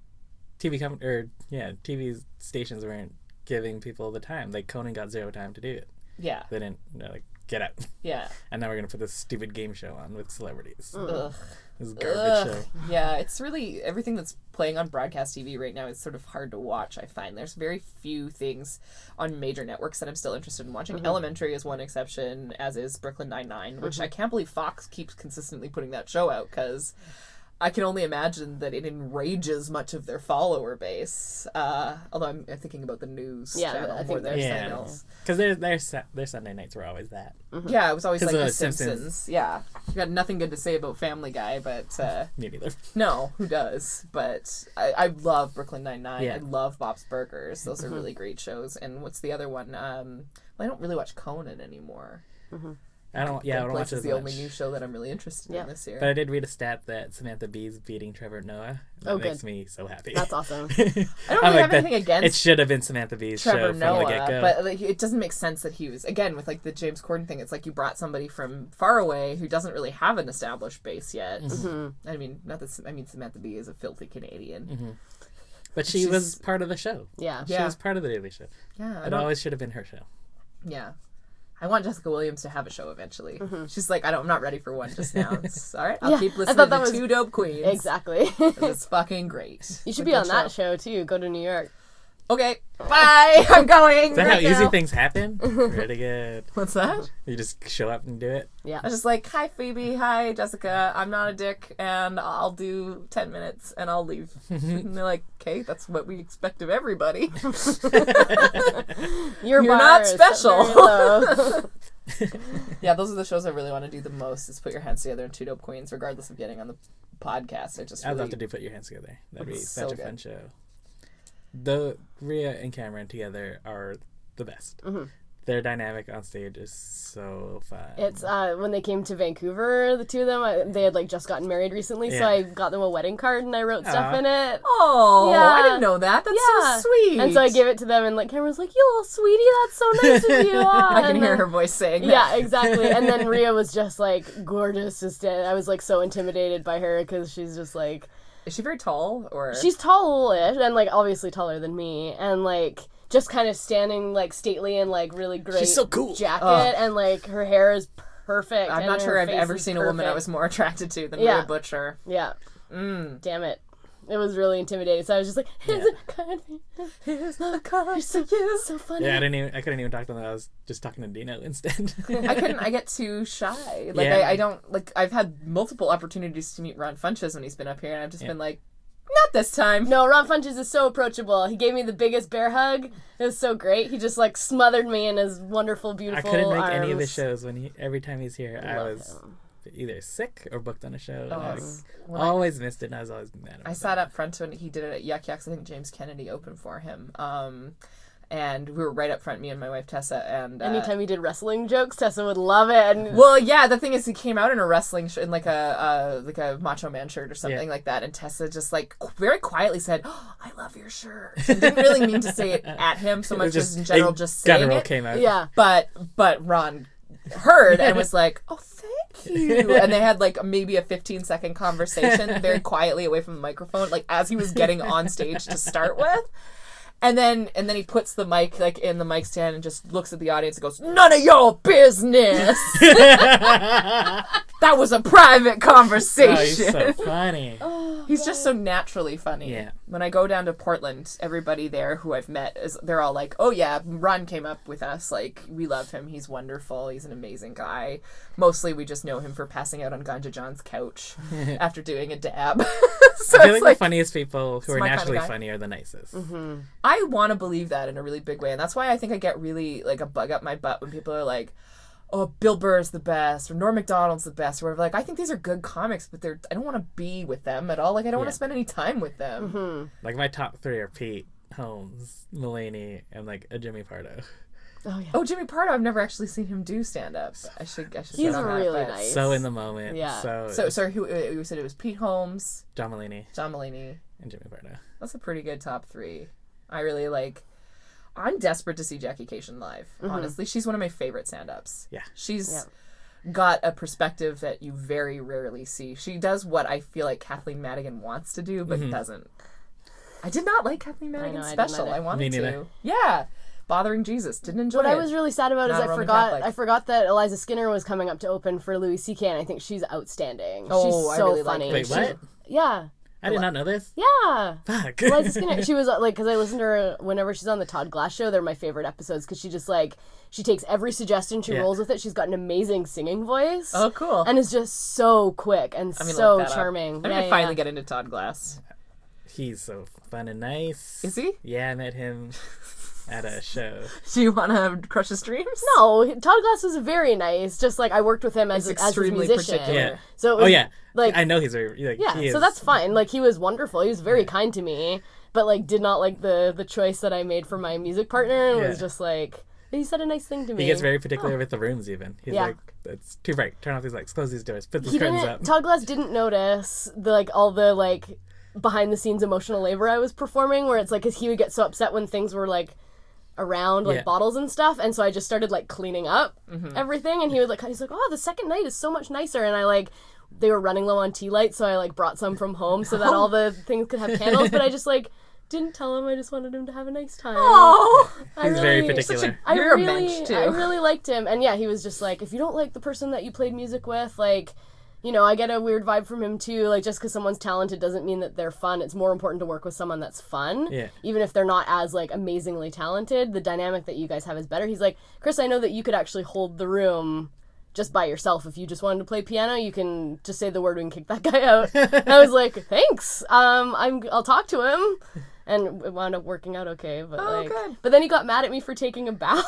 T V com- or yeah T V stations weren't giving people the time. Like Conan got zero time to do it. yeah, They didn't you know, like get out. yeah. And now we're gonna put this stupid game show on with celebrities. Ugh. This garbage Ugh. show. Yeah, it's really everything that's playing on broadcast T V right now is sort of hard to watch, I find. There's very few things on major networks that I'm still interested in watching. Elementary is one exception, as is Brooklyn Nine-Nine, which I can't believe Fox keeps consistently putting that show out, because I can only imagine that it enrages much of their follower base. Uh, although I'm thinking about the news Yeah, channel I think more than there's anything Yeah, else. because their their Sa- their Sunday nights were always that. Yeah, it was always 'Cause like of The Simpsons. Simpsons. Yeah. You got nothing good to say about Family Guy, but... Uh, Me neither. No, who does? But I, I love Brooklyn Nine-Nine. Yeah. I love Bob's Burgers. Those are really great shows. And what's the other one? Um, well, I don't really watch Conan anymore. I don't. Yeah, I Good don't Place watch it is as the only much. new show that I'm really interested Yeah. in this year. But I did read a stat that Samantha Bee's beating Trevor Noah. That Oh, makes good. me so happy. That's awesome. I don't I'm really like, have anything that- against It should have been Samantha Bee's show Trevor from Noah, the get-go. but like, it doesn't make sense that he was, again, with like the James Corden thing, it's like you brought somebody from far away who doesn't really have an established base yet. Mm-hmm. I mean, not that, I mean, Samantha Bee is a filthy Canadian. Mm-hmm. But she She's- was part of the show. Yeah. She Yeah. was part of the Daily Show. Yeah, I It don't, always should have been her show. yeah. I want Jessica Williams to have a show eventually. Mm-hmm. She's like, I don't, I'm not ready for one just now. It's, all right, I'll Yeah, keep I listening thought to that was- Two Dope Queens. Exactly. It's fucking great. You should It's be a on good that show too. Go to New York. Okay, bye. I'm going. Is that right how easy now. things happen? Pretty good. What's that? You just show up and do it. Yeah. I was just like, hi Phoebe, hi Jessica. I'm not a dick, and I'll do ten minutes and I'll leave. And they're like, okay, that's what we expect of everybody. Your You're bar not is special. very low. Yeah, those are the shows I really want to do the most. Is put your hands together in Two Dope Queens, regardless of getting on the podcast. I just I'd really, love to do Put Your Hands Together. That'd be It's such so a fun good. show. The Rhea and Cameron together are the best. Mm-hmm. Their dynamic on stage is so fun. It's uh, when they came to Vancouver, the two of them. I, they had like just gotten married recently, so Yeah. I got them a wedding card and I wrote stuff Aw. in it. Oh, Yeah. I didn't know that. That's Yeah. so sweet. And so I gave it to them, and like Cameron was like, "You little sweetie, that's so nice of you." Ah, I can and hear then- her voice saying that. Yeah, exactly. And then Rhea was just like gorgeous as dead. I was like so intimidated by her because she's just like Is she very tall or? she's tallish and like obviously taller than me, and like just kind of standing like stately and like really great She's so cool. jacket, Ugh. and like her hair is perfect. I'm and not her sure I've face ever is seen a woman I perfect. was more attracted to than Yeah. Rhea Butcher. Yeah. Mm. Damn it. It was really intimidating. So I was just like, here's Yeah. a card. Here's the card You're so, so funny. Yeah, I didn't even. I couldn't even talk to them. I was just talking to Dino instead. I couldn't. I get too shy. Like Yeah. I, I don't like. I've had multiple opportunities to meet Ron Funches when he's been up here, and I've just Yeah. been like, not this time. No, Ron Funches is so approachable. He gave me the biggest bear hug. It was so great. He just like smothered me in his wonderful, I beautiful couldn't make arms. any of his shows when he. Every time he's here, I, love was him. either sick or booked on a show. and Oh, I it's- when I- always missed it, and I was always mad. About I sat that. up front when he did it at Yuck Yucks. I think James Kennedy opened for him. Um, and we were right up front, me and my wife Tessa. And uh, Anytime he did wrestling jokes, Tessa would love it. And well, yeah, the thing is, he came out in a wrestling sh- in like a uh, like a Macho Man shirt or something Yeah. like that, and Tessa just like qu- very quietly said, oh, "I love your shirt." And didn't really mean to say it at him so It much was as in general, a just saying guttural it. came out. yeah. But but Ron heard and was like, "Oh, thank you." And they had like maybe a fifteen second conversation very quietly away from the microphone, like as he was getting on stage to start with. And then and then he puts the mic like in the mic stand and just looks at the audience and goes, "None of your business." That was a private conversation. Oh, he's so funny. Oh, He's just so naturally funny. Yeah. When I go down to Portland, everybody there who I've met is they're all like, "Oh yeah, Ron came up with us. Like we love him. He's wonderful. He's an amazing guy." Mostly, we just know him for passing out on Ganja John's couch after doing a dab. So I feel it's like, like the funniest people who are my kinda naturally guy. funny are the nicest. Mm-hmm. I want to believe that in a really big way, and that's why I think I get really like a bug up my butt when people are like, "Oh, Bill Burr's the best," or "Norm Macdonald's the best," or whatever. Like, I think these are good comics, but they're I don't want to be with them at all. Like, I don't want Yeah. to spend any time with them. Mm-hmm. Like my top three are Pete Holmes, Mulaney, and like a Jimmy Pardo. Oh yeah. Oh, Jimmy Pardo! I've never actually seen him do stand up. I should. I should. He's get on that, really but- nice. So in the moment. Yeah. So, So sorry, who uh, you said it was Pete Holmes, John Mulaney John Mulaney. and Jimmy Pardo. That's a pretty good top three. I really like. I'm desperate to see Jackie Cation live. Honestly, she's one of my favorite stand-ups. Yeah. She's Yeah. got a perspective that you very rarely see. She does what I feel like Kathleen Madigan wants to do, but doesn't. I did not like Kathleen Madigan's know, I didn't special. either. I wanted Me neither. to. Yeah. Bothering Jesus. Didn't enjoy What it. I was really sad about is Not a I Roman forgot Catholic. I forgot that Eliza Skinner was coming up to open for Louis C K, and I think she's outstanding. Oh, she's I so really like funny. her. Wait, She- what? Yeah. I did not know this. Yeah. Fuck. Eliza Skinner. She was uh, like, because I listened to her whenever she's on the Todd Glass show. They're my favorite episodes because she just like she takes every suggestion, she Yeah. rolls with it. She's got an amazing singing voice. Oh, cool. And is just so quick and I'm gonna so look that up. charming. I'm Yeah, gonna yeah, finally yeah. get into Todd Glass. He's so fun and nice. Is he? Yeah, I met him at a show. Do you want to crush his dreams? No, Todd Glass was very nice. Just like I worked with him as, It's as his extremely musician. particular. Yeah. So it was, Oh yeah. like I know he's very like yeah. he is, So that's fine. Like he was wonderful. He was very kind to me, but like did not like the the choice that I made for my music partner. And was Yeah. just like he said a nice thing to me. He gets very particular with the rooms even. He's Yeah. like, it's too bright. Turn off these lights, close these doors, put the he curtains didn't. up. Todd Glass didn't notice the like all the like behind the scenes emotional labor I was performing, where it's like because he would get so upset when things were like around like Yeah. bottles and stuff, and so I just started like cleaning up Mm-hmm. everything, and he was like he's like oh the second night is so much nicer, and I like they were running low on tea lights, so I like brought some from home so that all the things could have candles, but I just like didn't tell him. I just wanted him to have a nice time. Oh, I He's very really- particular. I You're a really, mensch, too. I really liked him, and yeah, he was just like, if you don't like the person that you played music with, like, you know, I get a weird vibe from him too. Like, just because someone's talented doesn't mean that they're fun. It's more important to work with someone that's fun, Yeah. even if they're not as like amazingly talented. The dynamic that you guys have is better. He's like, Chris, I know that you could actually hold the room just by yourself. If you just wanted to play piano, you can just say the word, we can kick that guy out. And I was like, thanks. Um, I'm, I'll talk to him. And it wound up working out okay, but Oh, like, good. but then he got mad at me for taking a bow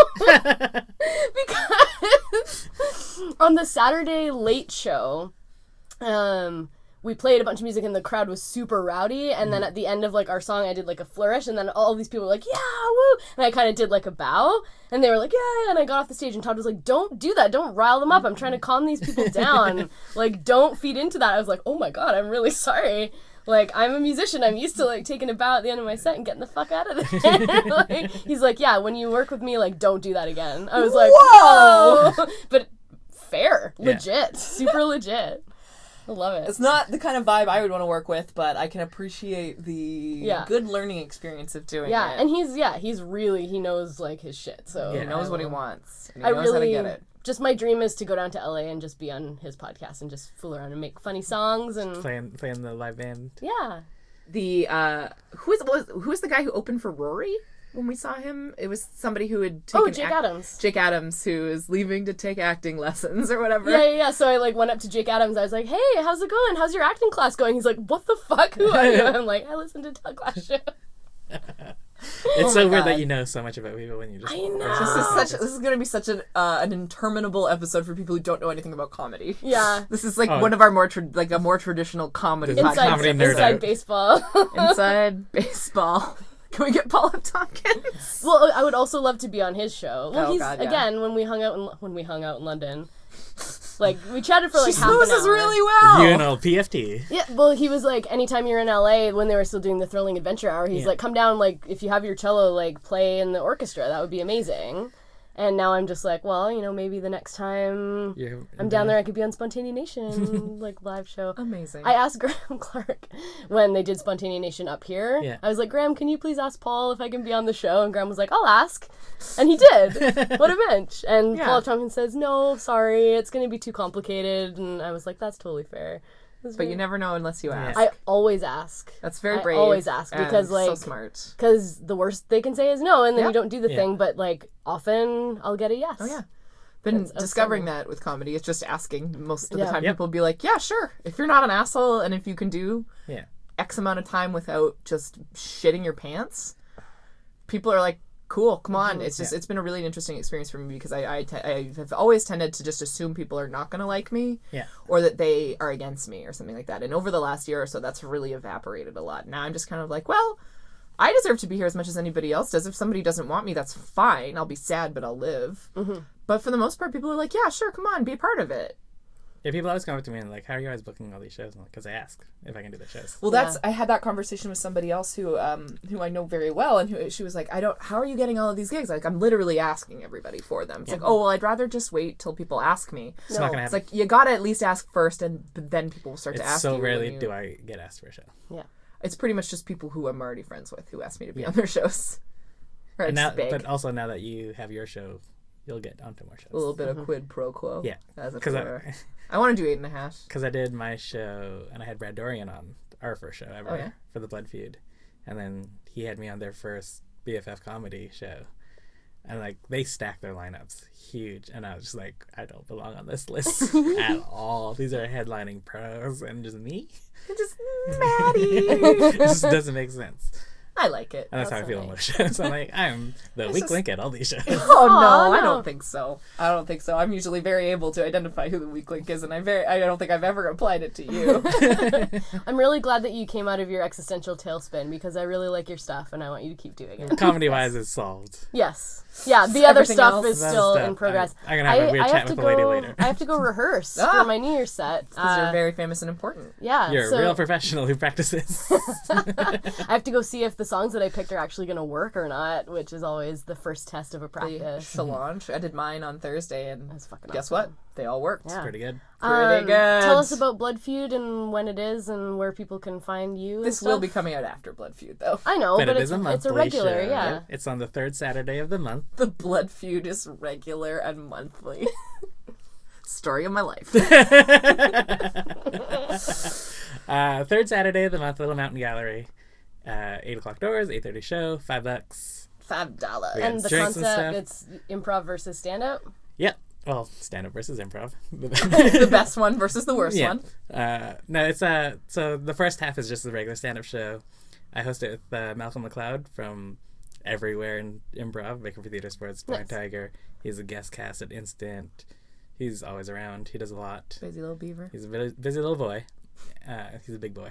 because on the Saturday Late Show, um, we played a bunch of music and the crowd was super rowdy. And then at the end of like our song, I did like a flourish, and then all these people were like, "Yeah, woo!" And I kind of did like a bow, and they were like, "Yeah!" And I got off the stage, and Todd was like, "Don't do that! Don't rile them up! I'm trying to calm these people down. Like, don't feed into that." I was like, "Oh my god, I'm really sorry." Like, I'm a musician. I'm used to, like, taking a bow at the end of my set and getting the fuck out of there. Like, he's like, yeah, when you work with me, like, don't do that again. I was like, Whoa! whoa! But fair. Yeah. Legit. Super legit. I love it. It's not the kind of vibe I would want to work with, but I can appreciate the Yeah. good learning experience of doing Yeah, it. and he's, yeah, he's really, he knows, like, his shit, so. he knows I what he will- wants. And he I knows really, how to get it. just my dream is to go down to L A and just be on his podcast and just fool around and make funny songs and, Playing playing the live band. yeah. The uh, who is was who was the guy who opened for Rory when we saw him? It was somebody who had taken Oh, Jake act- Adams. Jake Adams, who is leaving to take acting lessons or whatever. Yeah, yeah, yeah. So I like went up to Jake Adams. I was like, "Hey, how's it going? How's your acting class going?" He's like, "What the fuck? Who are you?" I'm like, "I listened to Doug Glass show." It's Oh so my weird God. that you know so much about people when you just. I know. This is such. This is going to be such an uh, an interminable episode for people who don't know anything about comedy. Yeah. This is like Oh. one of our more tra- like a more traditional comedy This is podcast. Inside, comedy nerd inside out. baseball. Inside baseball. Can we get Paul F. Tompkins? Well, I would also love to be on his show. Well, Oh, he's God, yeah. again when we hung out in when we hung out in London. Like we chatted for like She half knows an us hour. really well. You know, P F T. Yeah, well, he was like, anytime you're in L A, when they were still doing the Thrilling Adventure Hour, he's Yeah. like, come down, like, if you have your cello, like, play in the orchestra. That would be amazing. And now I'm just like, well, you know, maybe the next time You're, I'm down there, I could be on Spontanea Nation, like, live show. Amazing. I asked Graham Clark when they did Spontanea Nation up here. Yeah. I was like, Graham, can you please ask Paul if I can be on the show? And Graham was like, I'll ask. And he did. What a bitch. And Yeah. Paul F. Tompkins says, no, sorry, it's going to be too complicated. And I was like, that's totally fair. But you never know unless you ask. I always ask. That's very I brave. always ask and because, like, so smart. Because the worst they can say is no, and then Yeah. you don't do the Yeah. thing. But, like, often I'll get a yes. Oh yeah. Been That's discovering awesome. that with comedy. It's just asking. Most of the Yeah. time Yep. people will be like, yeah, sure. If you're not an asshole and if you can do Yeah. X amount of time without just shitting your pants, people are like, cool, come on. It's just, Yeah. it's been a really interesting experience for me because I, I, te- I have always tended to just assume people are not going to like me Yeah. or that they are against me or something like that. And over the last year or so, that's really evaporated a lot. Now I'm just kind of like, well, I deserve to be here as much as anybody else does. If somebody doesn't want me, that's fine. I'll be sad, but I'll live. Mm-hmm. But for the most part, people are like, yeah, sure, come on, be a part of it. Yeah, people always come up to me and like, how are you always booking all these shows? Because I ask if I can do the shows. Well, that's I had that conversation with somebody else who um who I know very well, and who she was like, I don't. How are you getting all of these gigs? Like, I'm literally asking everybody for them. It's like, oh well, I'd rather just wait till people ask me. It's not gonna It's happen. like you gotta at least ask first, and then people will start to It's ask. so you rarely when you- do I get asked for a show. Yeah. It's pretty much just people who I'm already friends with who ask me to be on their shows. Or And it's now, big. but also now that you have your show, you'll get onto more shows. A little bit of quid pro quo. Yeah, as it because were. I, I want to do eight and a half. because I did my show and I had Brad Dorian on our first show ever Oh, yeah? for the Blood Feud, and then he had me on their first B F F comedy show, and like they stacked their lineups huge, and I was just like, I don't belong on this list at all. These are headlining pros, and just me. Just Maddie. It just doesn't make sense. I like it. And that's, how I That's feel on nice. most shows. I'm like, I'm the weak just- link at all these shows. Oh no, Aw, I no. don't think so. I don't think so. I'm usually very able to identify who the weak link is, and I very I don't think I've ever applied it to you. I'm really glad that you came out of your existential tailspin because I really like your stuff and I want you to keep doing it. Comedy wise, it's solved. Yes. Yeah, the other Everything stuff else- is That still stuff, in progress. I- I'm gonna have a weird I chat have to with the lady go, later. I have to go rehearse Ah. for my New Year's set. Because Uh, you're very famous and important. yeah. You're so a real professional who practices. I have to go see if the songs that I picked are actually going to work or not, which is always the first test of a The practice. Solange. I did mine on Thursday, and That's fucking guess awesome. what? They all worked. Yeah. Pretty good. Pretty Um, good. Tell us about Blood Feud and when it is and where people can find you. and This will stuff. be coming out after Blood Feud, though. I know, But, but, it it's, is a monthly it's a regular, show. yeah. It's on the third Saturday of the month. The Blood Feud is regular and monthly. Story of my life. Uh, third Saturday of the month, Little Mountain Gallery. Uh, eight o'clock doors, eight thirty show, five bucks. Five dollars. Yeah. And the Drinks and concept, stuff. it's improv versus stand-up. Yep. Well, stand up versus improv. The best one versus the worst yeah. one. Uh, no, it's uh, so the first half is just the regular stand up show. I host it with uh, Malcolm McLeod from everywhere in improv, Baker for Theater Sports, Blind Nice. Tiger. He's a guest cast at Instant. He's always around. He does a lot. Crazy little beaver. He's a busy, busy little boy. Uh, he's a big boy.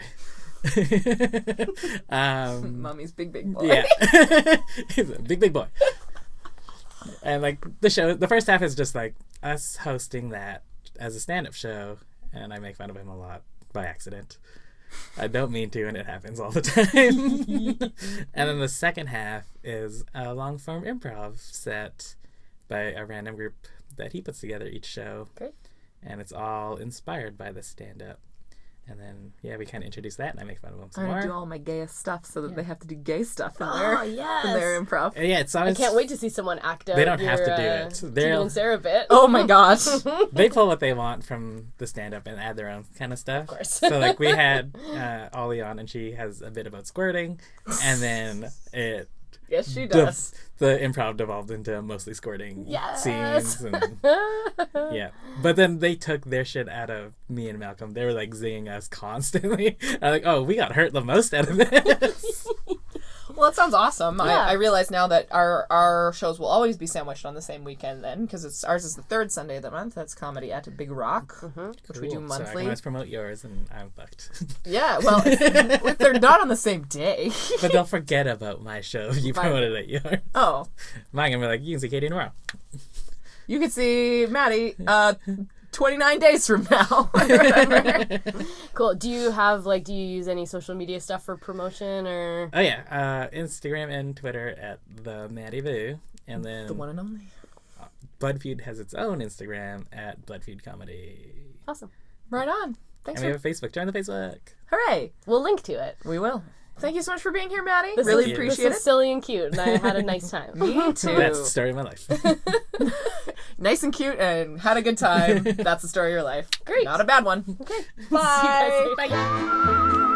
um, Mommy's big, big boy. yeah, he's a big, big boy. And like the show, the first half is just like us hosting that as a stand-up show, and I make fun of him a lot by accident. I don't mean to, and it happens all the time. And then the second half is a long-form improv set by a random group that he puts together each show. Great. And it's all inspired by the stand-up. And then, yeah, we kind of introduce that, and I make fun of him some I more. do all my gayest stuff so that Yeah. they have to do gay stuff in Oh, their, yes. in their improv. And yeah, it's I always, can't wait to see someone act out They don't your, have to do uh, it. Tegan They'll- and Sarah bit. Oh my gosh. They pull what they want from the stand-up and add their own kind of stuff. Of course. So, like, we had uh, Ollie on, and she has a bit about squirting, and then it Yes, she the, does. the improv devolved into mostly squirting Yes. scenes. And, yeah. But then they took their shit out of me and Malcolm. They were, like, zinging us constantly. I'm like, oh, we got hurt the most out of this. Well, that sounds awesome. Yeah. I, I realize now that our our shows will always be sandwiched on the same weekend then, because it's ours is the third Sunday of the month. That's Comedy at Big Rock, which we do Cool. So I can monthly. always promote yours, and I'm fucked. Yeah, well, if they're not on the same day. But they'll forget about my show if you Fine. promoted it at yours. Oh, Mine can be like, you can see Katie tomorrow. you could see Maddie uh, twenty-nine days from now. Cool. Do you have, like, do you use any social media stuff for promotion or? Oh yeah, uh, Instagram and Twitter at the Maddie Vu, and then The one and only. Blood Feud has its own Instagram at Blood Feud Comedy. Awesome. Right on. Thanks And we for... have a Facebook. Join the Facebook. Hooray. We'll link to it. We will. Thank you so much for being here, Maddie. This really is, appreciate this it. is silly and cute, and I had a nice time. Me too. That's the story of my life. Nice and cute and had a good time. That's the story of your life. Great. Not a bad one. Okay. Bye. See you guys later. Bye.